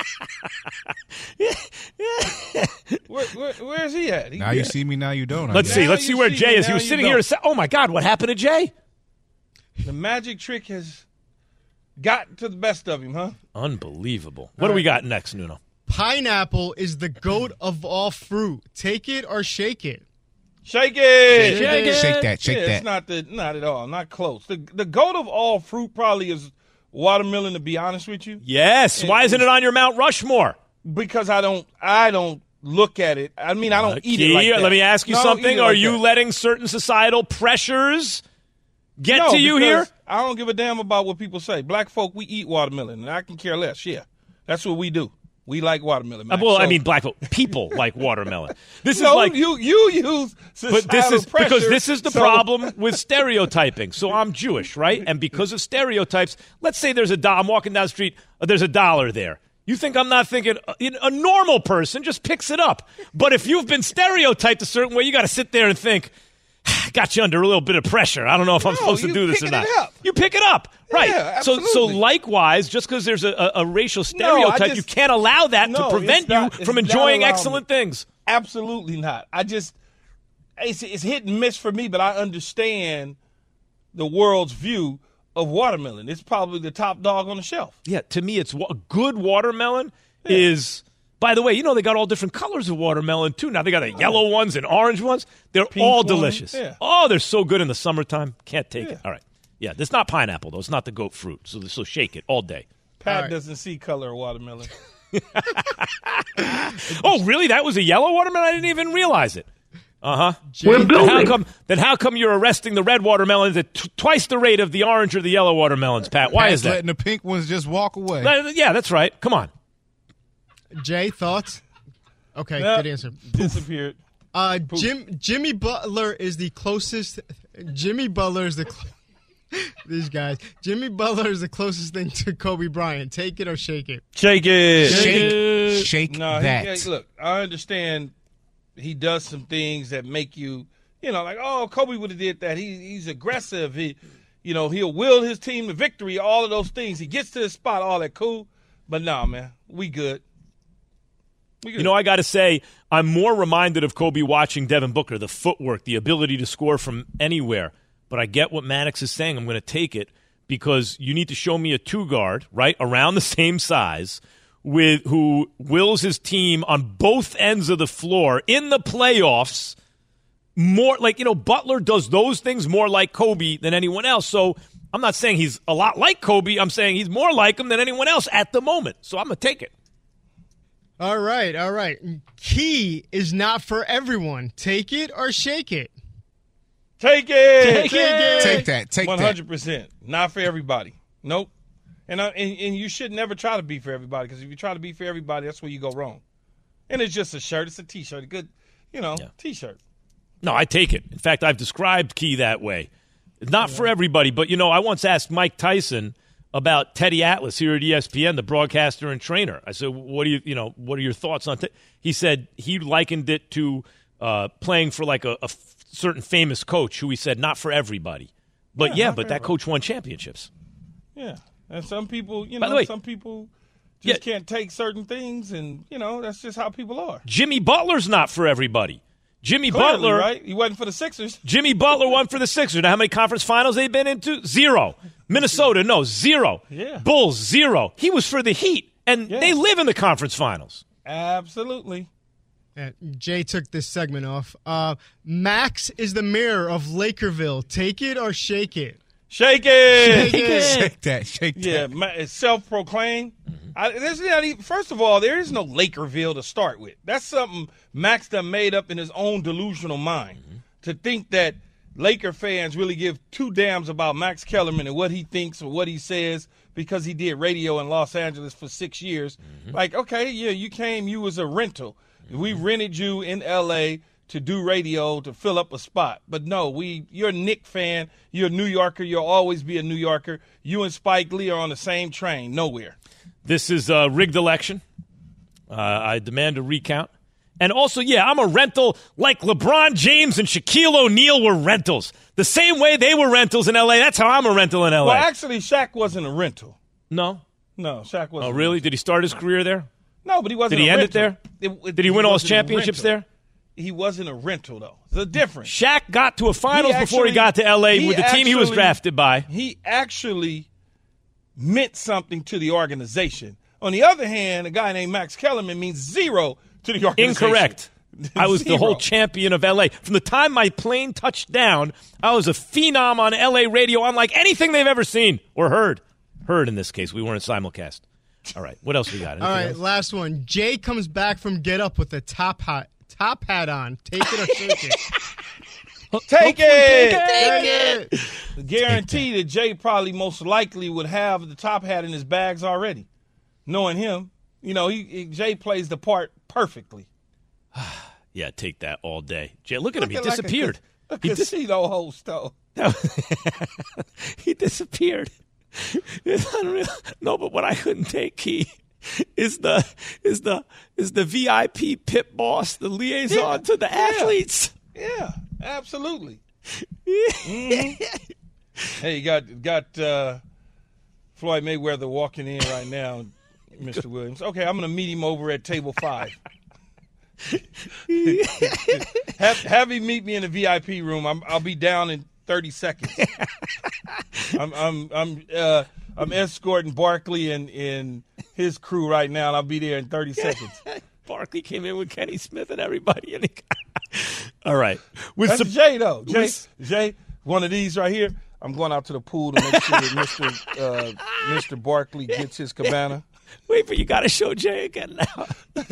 Speaker 5: where, where, where is he at? He,
Speaker 9: Now you see me, now you don't. I
Speaker 2: Let's
Speaker 9: guess.
Speaker 2: see.
Speaker 5: Now
Speaker 2: Let's
Speaker 5: you
Speaker 2: see where
Speaker 5: see
Speaker 2: Jay
Speaker 5: me,
Speaker 2: is. He
Speaker 5: now
Speaker 2: was
Speaker 5: you
Speaker 2: sitting
Speaker 5: don't.
Speaker 2: here. And said, oh, my God, what happened to Jay?
Speaker 5: The magic trick has gotten to the best of him, huh?
Speaker 2: Unbelievable. What do we got next, Nuno?
Speaker 11: Pineapple is the goat of all fruit. Take it or shake it.
Speaker 5: Shake it.
Speaker 8: Shake it.
Speaker 9: Shake that. Shake
Speaker 5: yeah,
Speaker 9: that.
Speaker 5: It's not the not at all. Not close. The the goat of all fruit probably is watermelon. To be honest with you,
Speaker 2: Yes. Why isn't it on your Mount Rushmore?
Speaker 5: because I don't I don't look at it. I mean, I don't eat
Speaker 2: Key,
Speaker 5: it like that.
Speaker 2: let me ask you
Speaker 5: No, I don't eat
Speaker 2: something.
Speaker 5: it
Speaker 2: Are
Speaker 5: like
Speaker 2: you
Speaker 5: that.
Speaker 2: letting certain societal pressures get
Speaker 5: No,
Speaker 2: to you here?
Speaker 5: because I don't give a damn about what people say. Black folk, we eat watermelon, and I can care less. Yeah, that's what we do. We like watermelon.
Speaker 2: Uh,
Speaker 5: Max.
Speaker 2: well, I
Speaker 5: So-
Speaker 2: mean, black folk. People like watermelon. This
Speaker 5: no,
Speaker 2: is like
Speaker 5: you you use
Speaker 2: But this
Speaker 5: societal
Speaker 2: is because
Speaker 5: pressure,
Speaker 2: this is the
Speaker 5: so-
Speaker 2: problem with stereotyping. So I'm Jewish, right? And because of stereotypes, let's say there's a do- I'm walking down the street, uh, there's a dollar there. You think I'm not thinking uh, a normal person just picks it up. But if you've been stereotyped a certain way, you got to sit there and think, got you under a little bit of pressure. I don't know if I'm
Speaker 5: No,
Speaker 2: supposed to
Speaker 5: you
Speaker 2: do this or
Speaker 5: picking
Speaker 2: not.
Speaker 5: it up.
Speaker 2: You pick it up, right?
Speaker 5: Yeah,
Speaker 2: so, so
Speaker 5: absolutely.
Speaker 2: likewise, just because there's a, a, a racial
Speaker 5: No, I
Speaker 2: stereotype,
Speaker 5: just-
Speaker 2: you can't allow that
Speaker 5: No,
Speaker 2: to
Speaker 5: it's
Speaker 2: prevent
Speaker 5: not-
Speaker 2: you
Speaker 5: it's
Speaker 2: from
Speaker 5: not
Speaker 2: enjoying
Speaker 5: allowing
Speaker 2: excellent
Speaker 5: it.
Speaker 2: things.
Speaker 5: Absolutely not. I just it's, it's hit and miss for me, but I understand the world's view of watermelon. It's probably the top dog on the shelf.
Speaker 2: Yeah, to me, it's wa- a good watermelon is. By the way, you know they got all different colors of watermelon too. Now they got the yellow ones and orange ones. They're
Speaker 5: Pink
Speaker 2: all
Speaker 5: one,
Speaker 2: delicious.
Speaker 5: yeah.
Speaker 2: Oh, they're so good in the summertime. Can't take
Speaker 5: Yeah.
Speaker 2: it. All right. Yeah, it's not pineapple though. It's not the goat fruit. So so shake it all day.
Speaker 5: Pat
Speaker 11: All right.
Speaker 5: doesn't see color of watermelon.
Speaker 2: Oh, really? That was a yellow watermelon? I didn't even realize it. Uh huh.
Speaker 11: We're
Speaker 2: Then how come? Then how come you're arresting the red watermelons at t- twice the rate of the orange or the yellow watermelons, Pat? Why
Speaker 9: Pat's
Speaker 2: is that?
Speaker 9: letting the pink ones just walk away.
Speaker 2: Uh, yeah, that's right. Come on.
Speaker 11: Jay, thoughts? Okay,
Speaker 5: Yep.
Speaker 11: good answer.
Speaker 5: Disappeared.
Speaker 11: Uh, Jim Jimmy Butler is the closest. Jimmy Butler is the. Cl- these guys. Jimmy Butler is the closest thing to Kobe Bryant. Take it or shake it.
Speaker 5: Shake it.
Speaker 9: Shake, shake
Speaker 5: No, he-
Speaker 9: that.
Speaker 5: hey, look, I understand he does some things that make you, you know, like, oh, Kobe would have did that. He, he's aggressive. He, you know, he'll will his team to victory, all of those things. He gets to the spot, all that cool. But no, man, we good. We good.
Speaker 2: You know, I got to say, I'm more reminded of Kobe watching Devin Booker, the footwork, the ability to score from anywhere. But I get what Maddox is saying. I'm going to take it because you need to show me a two-guard, right, around the same size, with who wills his team on both ends of the floor in the playoffs more. Like, you know, Butler does those things more like Kobe than anyone else. So I'm not saying he's a lot like Kobe. I'm saying he's more like him than anyone else at the moment. So I'm going to take it.
Speaker 11: All right, all right. Key is not for everyone. Take it or shake it.
Speaker 5: Take it.
Speaker 11: Take it.
Speaker 9: Take that. Take
Speaker 5: One
Speaker 9: that.
Speaker 5: hundred percent. Not for everybody. Nope. And, I, and and you should never try to be for everybody because if you try to be for everybody, that's where you go wrong. And it's just a shirt. It's a T-shirt. A good, you know,
Speaker 2: Yeah.
Speaker 5: T-shirt.
Speaker 2: No, I take it. In fact, I've described Key that way. Not for everybody, but, you know, I once asked Mike Tyson about Teddy Atlas here at E S P N, the broadcaster and trainer. I said, what do you, you know, what are your thoughts on it? He said he likened it to uh, playing for like a, a f- certain famous coach who he said, not for everybody. But,
Speaker 5: Yeah,
Speaker 2: yeah,
Speaker 5: not
Speaker 2: but
Speaker 5: for
Speaker 2: that
Speaker 5: everybody.
Speaker 2: coach won championships.
Speaker 5: Yeah. And some people, you
Speaker 2: By
Speaker 5: know,
Speaker 2: the way-
Speaker 5: some people just
Speaker 2: Yeah.
Speaker 5: can't take certain things, and, you know, that's just how people are.
Speaker 2: Jimmy Butler's not for everybody. Jimmy
Speaker 5: Clearly,
Speaker 2: Butler,
Speaker 5: right? He wasn't for the Sixers.
Speaker 2: Jimmy Butler won for the Sixers. Now, how many conference finals they've been into? Zero. Minnesota, no, zero.
Speaker 5: Yeah.
Speaker 2: Bulls, zero. He was for the Heat, And
Speaker 5: Yeah.
Speaker 2: they live in the conference finals.
Speaker 5: Absolutely.
Speaker 11: Yeah, Jay took this segment off. Uh, Max is the mayor of Lakerville. Take it or shake it.
Speaker 5: Shake it.
Speaker 11: Shake it.
Speaker 9: Shake that. Shake that.
Speaker 5: Yeah, ma- it's self-proclaimed. I, there's not even, first of all, there is no Lakerville to start with. That's something Max done made up in his own delusional mind. Mm-hmm. To think that Laker fans really give two damns about Max Kellerman and what he thinks or what he says because he did radio in Los Angeles for six years. Mm-hmm. Like, okay, yeah, you came, you was a rental. Mm-hmm. We rented you in L A to do radio to fill up a spot. But no, we you're a Knick fan. You're a New Yorker. You'll always be a New Yorker. You and Spike Lee are on the same train. Nowhere.
Speaker 2: This is a rigged election. Uh, I demand a recount. And also, yeah, I'm a rental like LeBron James and Shaquille O'Neal were rentals. The same way they were rentals in L A. That's how I'm a rental in L A.
Speaker 5: Well, actually, Shaq wasn't a rental.
Speaker 2: No?
Speaker 5: No, Shaq wasn't.
Speaker 2: Oh, really? Did he start his career there?
Speaker 5: No, but he wasn't
Speaker 2: Did he
Speaker 5: a
Speaker 2: end
Speaker 5: rental.
Speaker 2: it there?
Speaker 5: It, it,
Speaker 2: Did he win all his
Speaker 5: wasn't a
Speaker 2: championships
Speaker 5: rental.
Speaker 2: there?
Speaker 5: He wasn't a rental, though. There's a difference.
Speaker 2: Shaq got to a finals
Speaker 5: He
Speaker 2: before he
Speaker 5: actually-
Speaker 2: got to L A
Speaker 5: he
Speaker 2: with the team he was
Speaker 5: actually-
Speaker 2: drafted by.
Speaker 5: He actually meant something to the organization. On the other hand, a guy named Max Kellerman means zero to the organization.
Speaker 2: Incorrect. I was the whole
Speaker 5: Zero.
Speaker 2: champion of L A. From the time my plane touched down, I was a phenom on L A radio unlike anything they've ever seen or heard. Heard in this case. We weren't simulcast. All right. What else we got? Anything
Speaker 11: All right,
Speaker 2: else?
Speaker 11: last one. Jay comes back from Get Up with a top hat, top hat on. Take it or shake it.
Speaker 5: Take it.
Speaker 11: Take it.
Speaker 5: The guarantee that Jay probably most likely would have the top hat in his bags already. Knowing him, you know, he, he Jay plays the part perfectly.
Speaker 2: Yeah, take that all day. Jay, look at him. He
Speaker 5: Looking like a
Speaker 2: disappeared.
Speaker 5: ca- A
Speaker 2: He dis-
Speaker 5: casino host, though.
Speaker 2: he disappeared. It's unreal. No, but what I couldn't take, Key, is the is the is the V I P pit boss, the liaison
Speaker 5: Yeah.
Speaker 2: to the
Speaker 5: Yeah.
Speaker 2: athletes.
Speaker 5: Yeah, absolutely. Mm-hmm. Hey, you got got uh, Floyd Mayweather walking in right now, Mister Williams. Okay, I'm going to meet him over at table five. have, have him meet me in the V I P room. I'm, I'll be down in thirty seconds. I'm I'm I'm uh, I'm escorting Barkley and, and his crew right now, and I'll be there in thirty seconds.
Speaker 2: Barkley came in with Kenny Smith and everybody. And he all right. With
Speaker 5: That's
Speaker 2: some,
Speaker 5: Jay, though. Jay,
Speaker 2: with-
Speaker 5: Jay, one of these right here. I'm going out to the pool to make sure that Mister Uh, Mister Barkley gets his cabana.
Speaker 2: Wait, but you got to show Jay again now.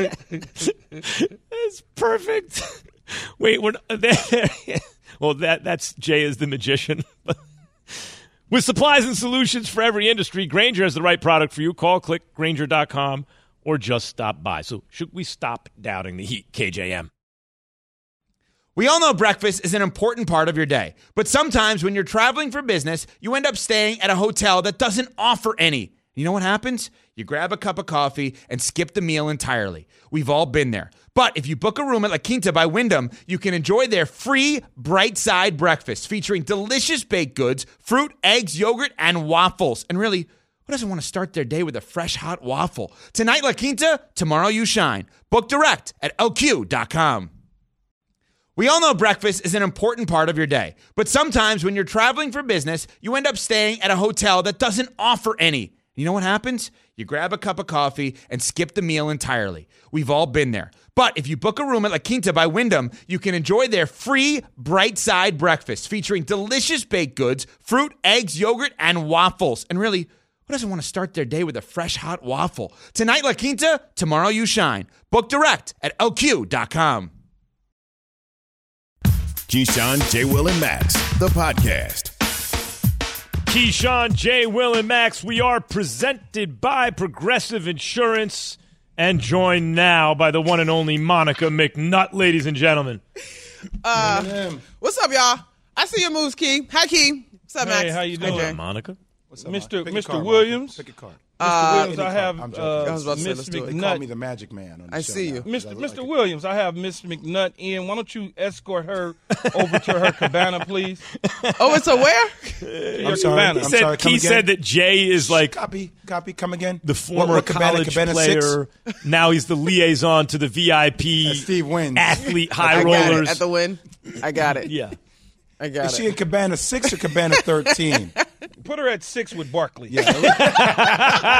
Speaker 2: It's perfect. Wait, we're there. Well, that that's Jay is the magician. With supplies and solutions for every industry, Grainger has the right product for you. Call, click, Grainger dot com, or just stop by. So should we stop doubting the Heat, K J M?
Speaker 12: We all know breakfast is an important part of your day, but sometimes when you're traveling for business, you end up staying at a hotel that doesn't offer any. You know what happens? You grab a cup of coffee and skip the meal entirely. We've all been there. But if you book a room at La Quinta by Wyndham, you can enjoy their free Bright Side breakfast featuring delicious baked goods, fruit, eggs, yogurt, and waffles. And really, who doesn't want to start their day with a fresh, hot waffle? Tonight, La Quinta, tomorrow you shine. Book direct at L Q dot com. We all know breakfast is an important part of your day, but sometimes when you're traveling for business, you end up staying at a hotel that doesn't offer any. You know what happens? You grab a cup of coffee and skip the meal entirely. We've all been there. But if you book a room at La Quinta by Wyndham, you can enjoy their free Bright Side breakfast featuring delicious baked goods, fruit, eggs, yogurt, and waffles. And really, who doesn't want to start their day with a fresh, hot waffle? Tonight, La Quinta, tomorrow you shine. Book direct at L Q dot com.
Speaker 1: Keyshawn, J. Will, and Max, the podcast.
Speaker 2: Keyshawn, J. Will, and Max, we are presented by Progressive Insurance and joined now by the one and only Monica McNutt, ladies and gentlemen.
Speaker 13: Uh, what's up, y'all? I see your moves, Key. Hi, Key. What's up, Max?
Speaker 5: Hey, how you doing,
Speaker 13: Jay?
Speaker 2: Monica?
Speaker 4: What's up,
Speaker 5: Mister
Speaker 4: Pick a
Speaker 5: Mister
Speaker 4: card,
Speaker 5: Williams?
Speaker 4: Pick a card.
Speaker 5: Mister
Speaker 13: Uh,
Speaker 5: Williams, I have
Speaker 4: I'm joking.
Speaker 5: uh,
Speaker 13: I was about to say,
Speaker 5: Miss
Speaker 13: let's do it.
Speaker 4: They call me
Speaker 5: McNutt.
Speaker 4: the Magic Man. On the
Speaker 13: I
Speaker 4: show
Speaker 13: see
Speaker 4: now,
Speaker 13: you.
Speaker 4: 'cause
Speaker 5: Mister
Speaker 4: I look
Speaker 5: Mister
Speaker 4: like
Speaker 5: Williams, I have Miss McNutt in. Why don't you escort her over to her cabana, please?
Speaker 13: Oh, it's a where?
Speaker 5: Your
Speaker 4: I'm sorry.
Speaker 5: cabana.
Speaker 2: He
Speaker 4: I'm
Speaker 2: said,
Speaker 4: sorry, come
Speaker 2: Key
Speaker 4: again?
Speaker 2: said that Jay is like
Speaker 4: Copy, copy, come again.
Speaker 2: the former
Speaker 4: What- what cabana,
Speaker 2: college
Speaker 4: cabana
Speaker 2: player. Now he's the liaison to the V I P
Speaker 4: That's Steve wins.
Speaker 2: athlete high
Speaker 13: I got it.
Speaker 2: rollers.
Speaker 13: At the win. I got it.
Speaker 2: Yeah.
Speaker 13: I got
Speaker 4: Is
Speaker 13: it.
Speaker 4: she in cabana six or cabana thirteen?
Speaker 5: Put her at six with Barkley.
Speaker 4: Yeah.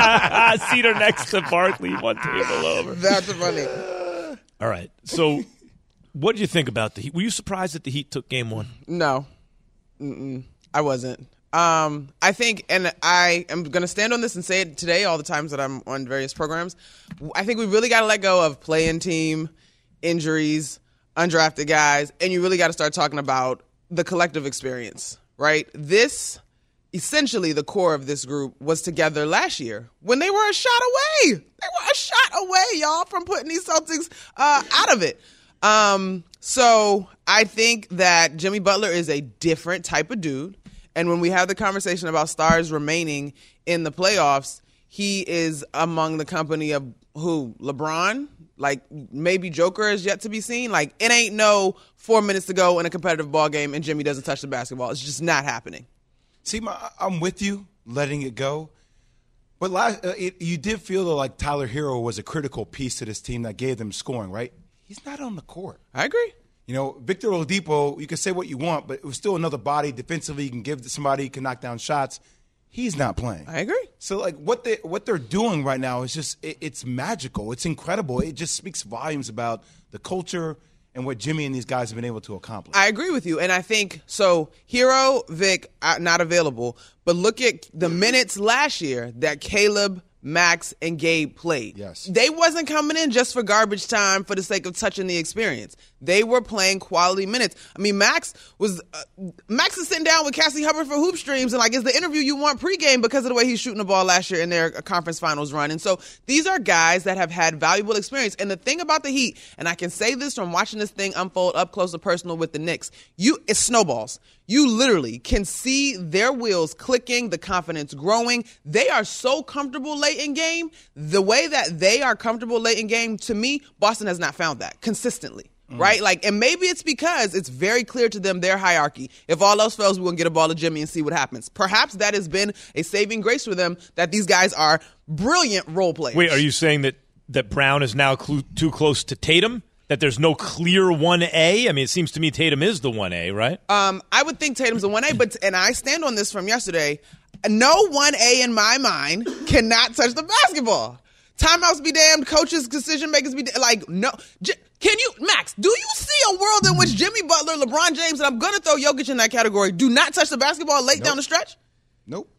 Speaker 2: Seat her next to Barkley, one table over.
Speaker 13: That's funny.
Speaker 2: All right. So, what did you think about the Heat? Were you surprised that the Heat took game one?
Speaker 13: No. Mm-mm. I wasn't. Um, I think, and I am going to stand on this and say it today all the times that I'm on various programs, I think we really got to let go of play-in team, injuries, undrafted guys, and you really got to start talking about the collective experience, right? This, essentially the core of this group was together last year when they were a shot away. They were a shot away, y'all, from putting these Celtics uh, out of it. Um, so I think that Jimmy Butler is a different type of dude. And when we have the conversation about stars remaining in the playoffs, he is among the company of who? LeBron? Like, maybe Joker is yet to be seen. Like, it ain't no four minutes to go in a competitive ball game and Jimmy doesn't touch the basketball. It's just not happening.
Speaker 4: See, my, I'm with you, letting it go. But last, uh, it, you did feel though like Tyler Hero was a critical piece to this team that gave them scoring, right? He's not on the court.
Speaker 13: I agree.
Speaker 4: You know, Victor Oladipo, you can say what you want, but it was still another body defensively. You can give to somebody, you can knock down shots. He's not playing.
Speaker 13: I agree.
Speaker 4: So, like, what they what they're doing right now is just it, it's magical. It's incredible. It just speaks volumes about the culture and what Jimmy and these guys have been able to accomplish.
Speaker 13: I agree with you, and I think so. Hero, Vic, uh, not available, but look at the minutes last year that Caleb, Max, and Gabe played.
Speaker 4: Yes.
Speaker 13: They wasn't coming in just for garbage time for the sake of touching the experience. They were playing quality minutes. I mean, Max was uh, Max is sitting down with Cassie Hubbard for Hoop Streams, and like, it's the interview you want pregame because of the way he's shooting the ball last year in their conference finals run. And so these are guys that have had valuable experience. And the thing about the Heat, and I can say this from watching this thing unfold up close and personal with the Knicks, you it snowballs. You literally can see their wheels clicking, the confidence growing. They are so comfortable late in game. The way that they are comfortable late in game, to me, Boston has not found that consistently. Mm. Right? Like, and maybe it's because it's very clear to them their hierarchy. If all else fails, we're going to get a ball to Jimmy and see what happens. Perhaps that has been a saving grace for them, that these guys are brilliant role players.
Speaker 2: Wait, are you saying that, that Brown is now cl- too close to Tatum? That there's no clear one A? I mean, it seems to me Tatum is the one A, right?
Speaker 13: Um, I would think Tatum's the one A, but and I stand on this from yesterday. No one A in my mind cannot touch the basketball. Timeouts be damned. Coaches, decision makers be damned. Like, no. J- can you, Max, do you see a world in which Jimmy Butler, LeBron James, and I'm going to throw Jokic in that category, do not touch the basketball late
Speaker 4: Nope.
Speaker 13: down the stretch?
Speaker 4: Nope.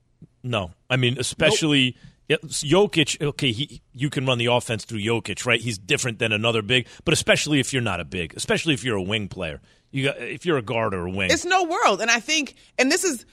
Speaker 2: No. I mean, especially – Nope. Jokic, okay, he, you can run the offense through Jokic, right? He's different than another big, but especially if you're not a big, especially if you're a wing player. You got, if you're a guard or a wing.
Speaker 13: It's no world. And I think, and this is,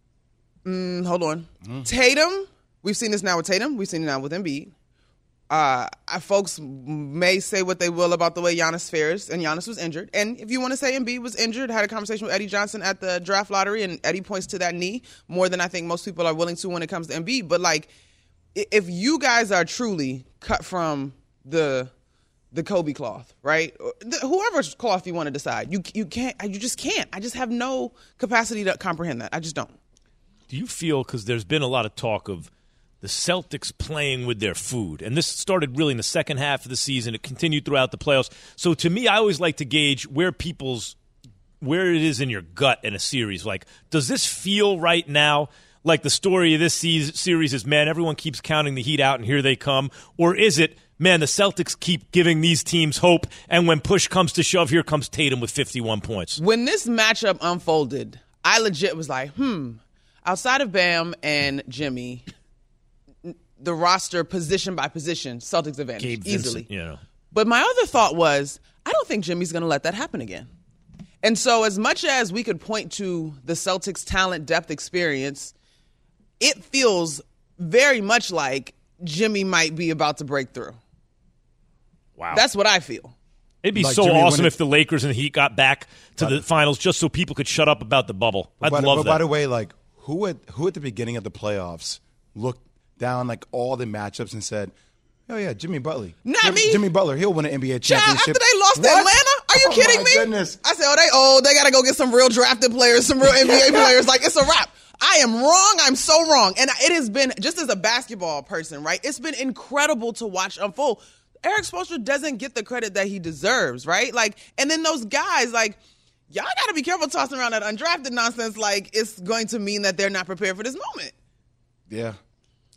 Speaker 13: mm, hold on. Mm. Tatum, we've seen this now with Tatum. We've seen it now with Embiid. Uh, folks may say what they will about the way Giannis fares, and Giannis was injured. And if you want to say Embiid was injured, I had a conversation with Eddie Johnson at the draft lottery, and Eddie points to that knee more than I think most people are willing to when it comes to Embiid. But, like, if you guys are truly cut from the the Kobe cloth, right? The, whoever's cloth you want to decide, you you can't. You just can't. I just have no capacity to comprehend that. I just don't.
Speaker 2: Do you feel, because there's been a lot of talk of the Celtics playing with their food, and this started really in the second half of the season. It continued throughout the playoffs. So to me, I always like to gauge where people's where it is in your gut in a series. Like, does this feel right now? Like the story of this series is, man, everyone keeps counting the Heat out and here they come? Or is it, man, the Celtics keep giving these teams hope, and when push comes to shove, here comes Tatum with fifty-one points?
Speaker 13: When this matchup unfolded, I legit was like, hmm, outside of Bam and Jimmy, the roster position by position, Celtics advantage,
Speaker 2: Gabe
Speaker 13: easily.
Speaker 2: Vincent, you know.
Speaker 13: But my other thought was, I don't think Jimmy's going to let that happen again. And so as much as we could point to the Celtics' talent, depth, experience, it feels very much like Jimmy might be about to break through.
Speaker 2: Wow.
Speaker 13: That's what I feel.
Speaker 2: It'd be
Speaker 4: Like
Speaker 2: so
Speaker 4: Jimmy
Speaker 2: awesome
Speaker 4: winning-
Speaker 2: if the Lakers and the Heat got back to
Speaker 4: But-
Speaker 2: the finals just so people could shut up about the bubble. I'd
Speaker 4: But,
Speaker 2: love
Speaker 4: but
Speaker 2: that.
Speaker 4: by the way, like, who at who at the beginning of the playoffs looked down like all the matchups and said, "Oh yeah, Jimmy Butler,
Speaker 13: Not
Speaker 4: Jimmy,
Speaker 13: me.
Speaker 4: Jimmy Butler, he'll win an N B A
Speaker 13: Child,
Speaker 4: championship."
Speaker 13: after they lost to
Speaker 4: What?
Speaker 13: Atlanta? Are you
Speaker 4: Oh,
Speaker 13: kidding
Speaker 4: my
Speaker 13: me?
Speaker 4: Goodness.
Speaker 13: I said, oh, they old. They got to go get some real drafted players, some real N B A players. Like, it's a wrap. I am wrong. I'm so wrong. And it has been, just as a basketball person, right, it's been incredible to watch unfold. Eric Spoelstra doesn't get the credit that he deserves, right? Like, and then those guys, like, y'all got to be careful tossing around that undrafted nonsense like it's going to mean that they're not prepared for this moment.
Speaker 4: Yeah.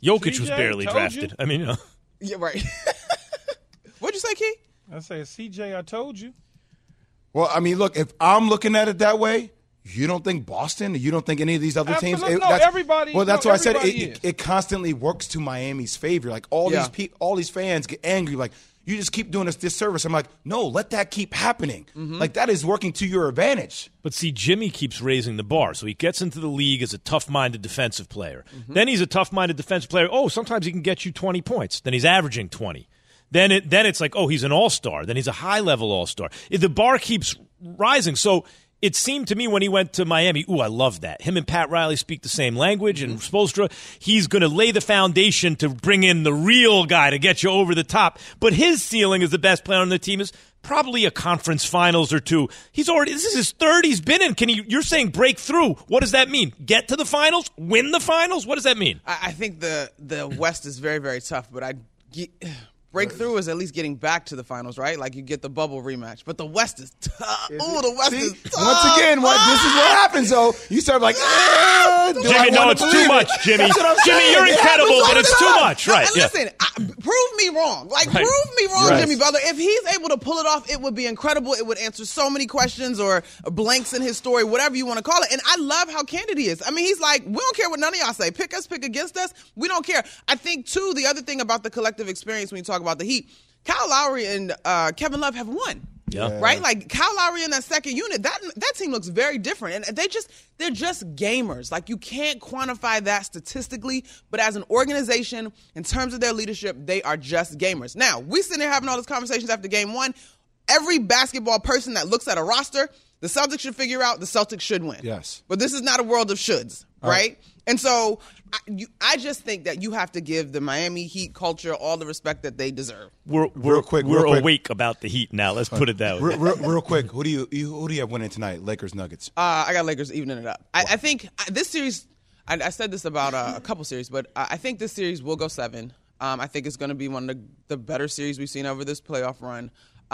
Speaker 2: Jokic
Speaker 5: C J,
Speaker 2: was barely
Speaker 5: told
Speaker 2: drafted.
Speaker 5: you.
Speaker 2: I mean, you know.
Speaker 13: Yeah, right. What'd you say, Key?
Speaker 5: I say, C J, I told you.
Speaker 4: Well, I mean, look, if I'm looking at it that way, you don't think Boston? You don't think any of these other teams?
Speaker 5: Absolutely. No,
Speaker 4: that's-
Speaker 5: everybody-
Speaker 4: Well, that's
Speaker 5: no,
Speaker 4: why I said it,
Speaker 5: everybody
Speaker 4: it,
Speaker 5: is.
Speaker 4: it constantly works to Miami's favor. Like all
Speaker 13: Yeah.
Speaker 4: these pe- all these fans get angry. Like you just keep doing us disservice. I'm like, no, let that keep happening.
Speaker 5: Mm-hmm.
Speaker 4: Like that is working to your advantage.
Speaker 2: But see, Jimmy keeps raising the bar. So he gets into the league as a tough-minded defensive player.
Speaker 5: Mm-hmm.
Speaker 2: Then he's a tough-minded defensive player. Oh, sometimes he can get you twenty points. Then he's averaging twenty. Then it then it's like, oh, he's an all-star. Then he's a high-level all-star. The bar keeps rising. So it seemed to me when he went to Miami, ooh, I love that. Him and Pat Riley speak the same language, and Spoelstra, he's going to lay the foundation to bring in the real guy to get you over the top. But his ceiling as the best player on the team is probably a conference finals or two. He's already, this is his third he's been in. Can he, you're saying break through. What does that mean? Get to the finals? Win the finals? What does that mean?
Speaker 13: I, I think the the West is very, very tough, but I ge- breakthrough is at least getting back to the finals, right? Like you get the bubble rematch, but the West is tough. Oh, the West
Speaker 4: See,
Speaker 13: is tough.
Speaker 4: once again, what this is what happens. though. You start like, eh, do I
Speaker 2: Jimmy, no,
Speaker 4: wanna
Speaker 2: it's too
Speaker 4: believe
Speaker 2: much,
Speaker 4: it?
Speaker 2: Jimmy.
Speaker 4: That's what I'm
Speaker 2: Jimmy,
Speaker 4: saying.
Speaker 2: you're
Speaker 4: It
Speaker 2: incredible,
Speaker 4: happens
Speaker 2: but
Speaker 4: all
Speaker 2: it's
Speaker 4: the
Speaker 2: too
Speaker 4: time.
Speaker 2: much.
Speaker 13: No,
Speaker 2: Right,
Speaker 13: and
Speaker 2: yeah.
Speaker 13: listen, I, prove me wrong. Like,
Speaker 2: Right.
Speaker 13: prove me wrong,
Speaker 4: Right.
Speaker 13: Jimmy Butler. If he's able to pull it off, it would be incredible. It would answer so many questions or blanks in his story, whatever you want to call it. And I love how candid he is. I mean, he's like, we don't care what none of y'all say. Pick us, pick against us. We don't care. I think, too, the other thing about the collective experience when you talk about the Heat, Kyle Lowry and uh, Kevin Love have won.
Speaker 2: Yeah.
Speaker 13: Right? Like Kyle Lowry in that second unit, that that team looks very different. And they just they're just gamers. Like you can't quantify that statistically, but as an organization, in terms of their leadership, they are just gamers. Now, we sitting here having all these conversations after game one. Every basketball person that looks at a roster, the Celtics should figure out the Celtics should win.
Speaker 4: Yes.
Speaker 13: But this is not a world of shoulds, right? right? And so I, you, I just think that you have to give the Miami Heat culture all the respect that they deserve.
Speaker 2: We're, we're,
Speaker 4: Real quick,
Speaker 2: we're
Speaker 4: real quick.
Speaker 2: awake about the Heat now. Let's put it that way.
Speaker 4: Real, real, real quick, who do you, you who do you have winning tonight? Lakers, Nuggets.
Speaker 13: Uh, I got Lakers evening it up. I, I think I, this series, I, I said this about uh, a couple series, but I, I think this series will go seven. Um, I think it's going to be one of the, the better series we've seen over this playoff run.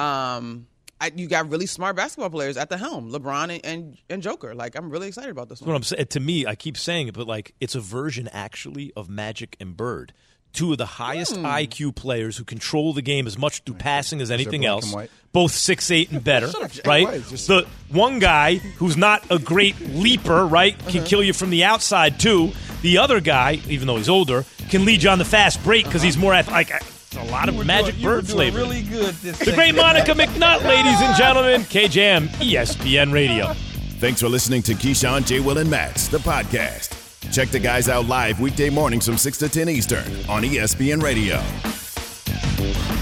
Speaker 13: Um, I, you got really smart basketball players at the helm, LeBron and, and, and Joker. Like, I'm really excited about this
Speaker 2: That's
Speaker 13: one.
Speaker 2: what I'm saying. To me, I keep saying it, but like it's a version actually of Magic and Bird. Two of the highest
Speaker 13: Hmm.
Speaker 2: I Q players who control the game as much through passing as anything
Speaker 4: black
Speaker 2: else.
Speaker 4: and white?
Speaker 2: Both six eight and better, right?
Speaker 4: White, just-
Speaker 2: The one guy who's not a great leaper, right, can
Speaker 13: Uh-huh.
Speaker 2: kill you from the outside too. The other guy, even though he's older, can lead you on the fast break because he's more athletic. Like, it's a lot of
Speaker 5: You were
Speaker 2: Magic
Speaker 5: doing, you were
Speaker 2: Bird
Speaker 5: doing
Speaker 2: flavor.
Speaker 5: really good this
Speaker 2: The great Monica McNutt, ladies and gentlemen. K J M, E S P N Radio.
Speaker 1: Thanks for listening to Keyshawn, J. Will, and Max, the podcast. Check the guys out live weekday mornings from six to ten Eastern on E S P N Radio.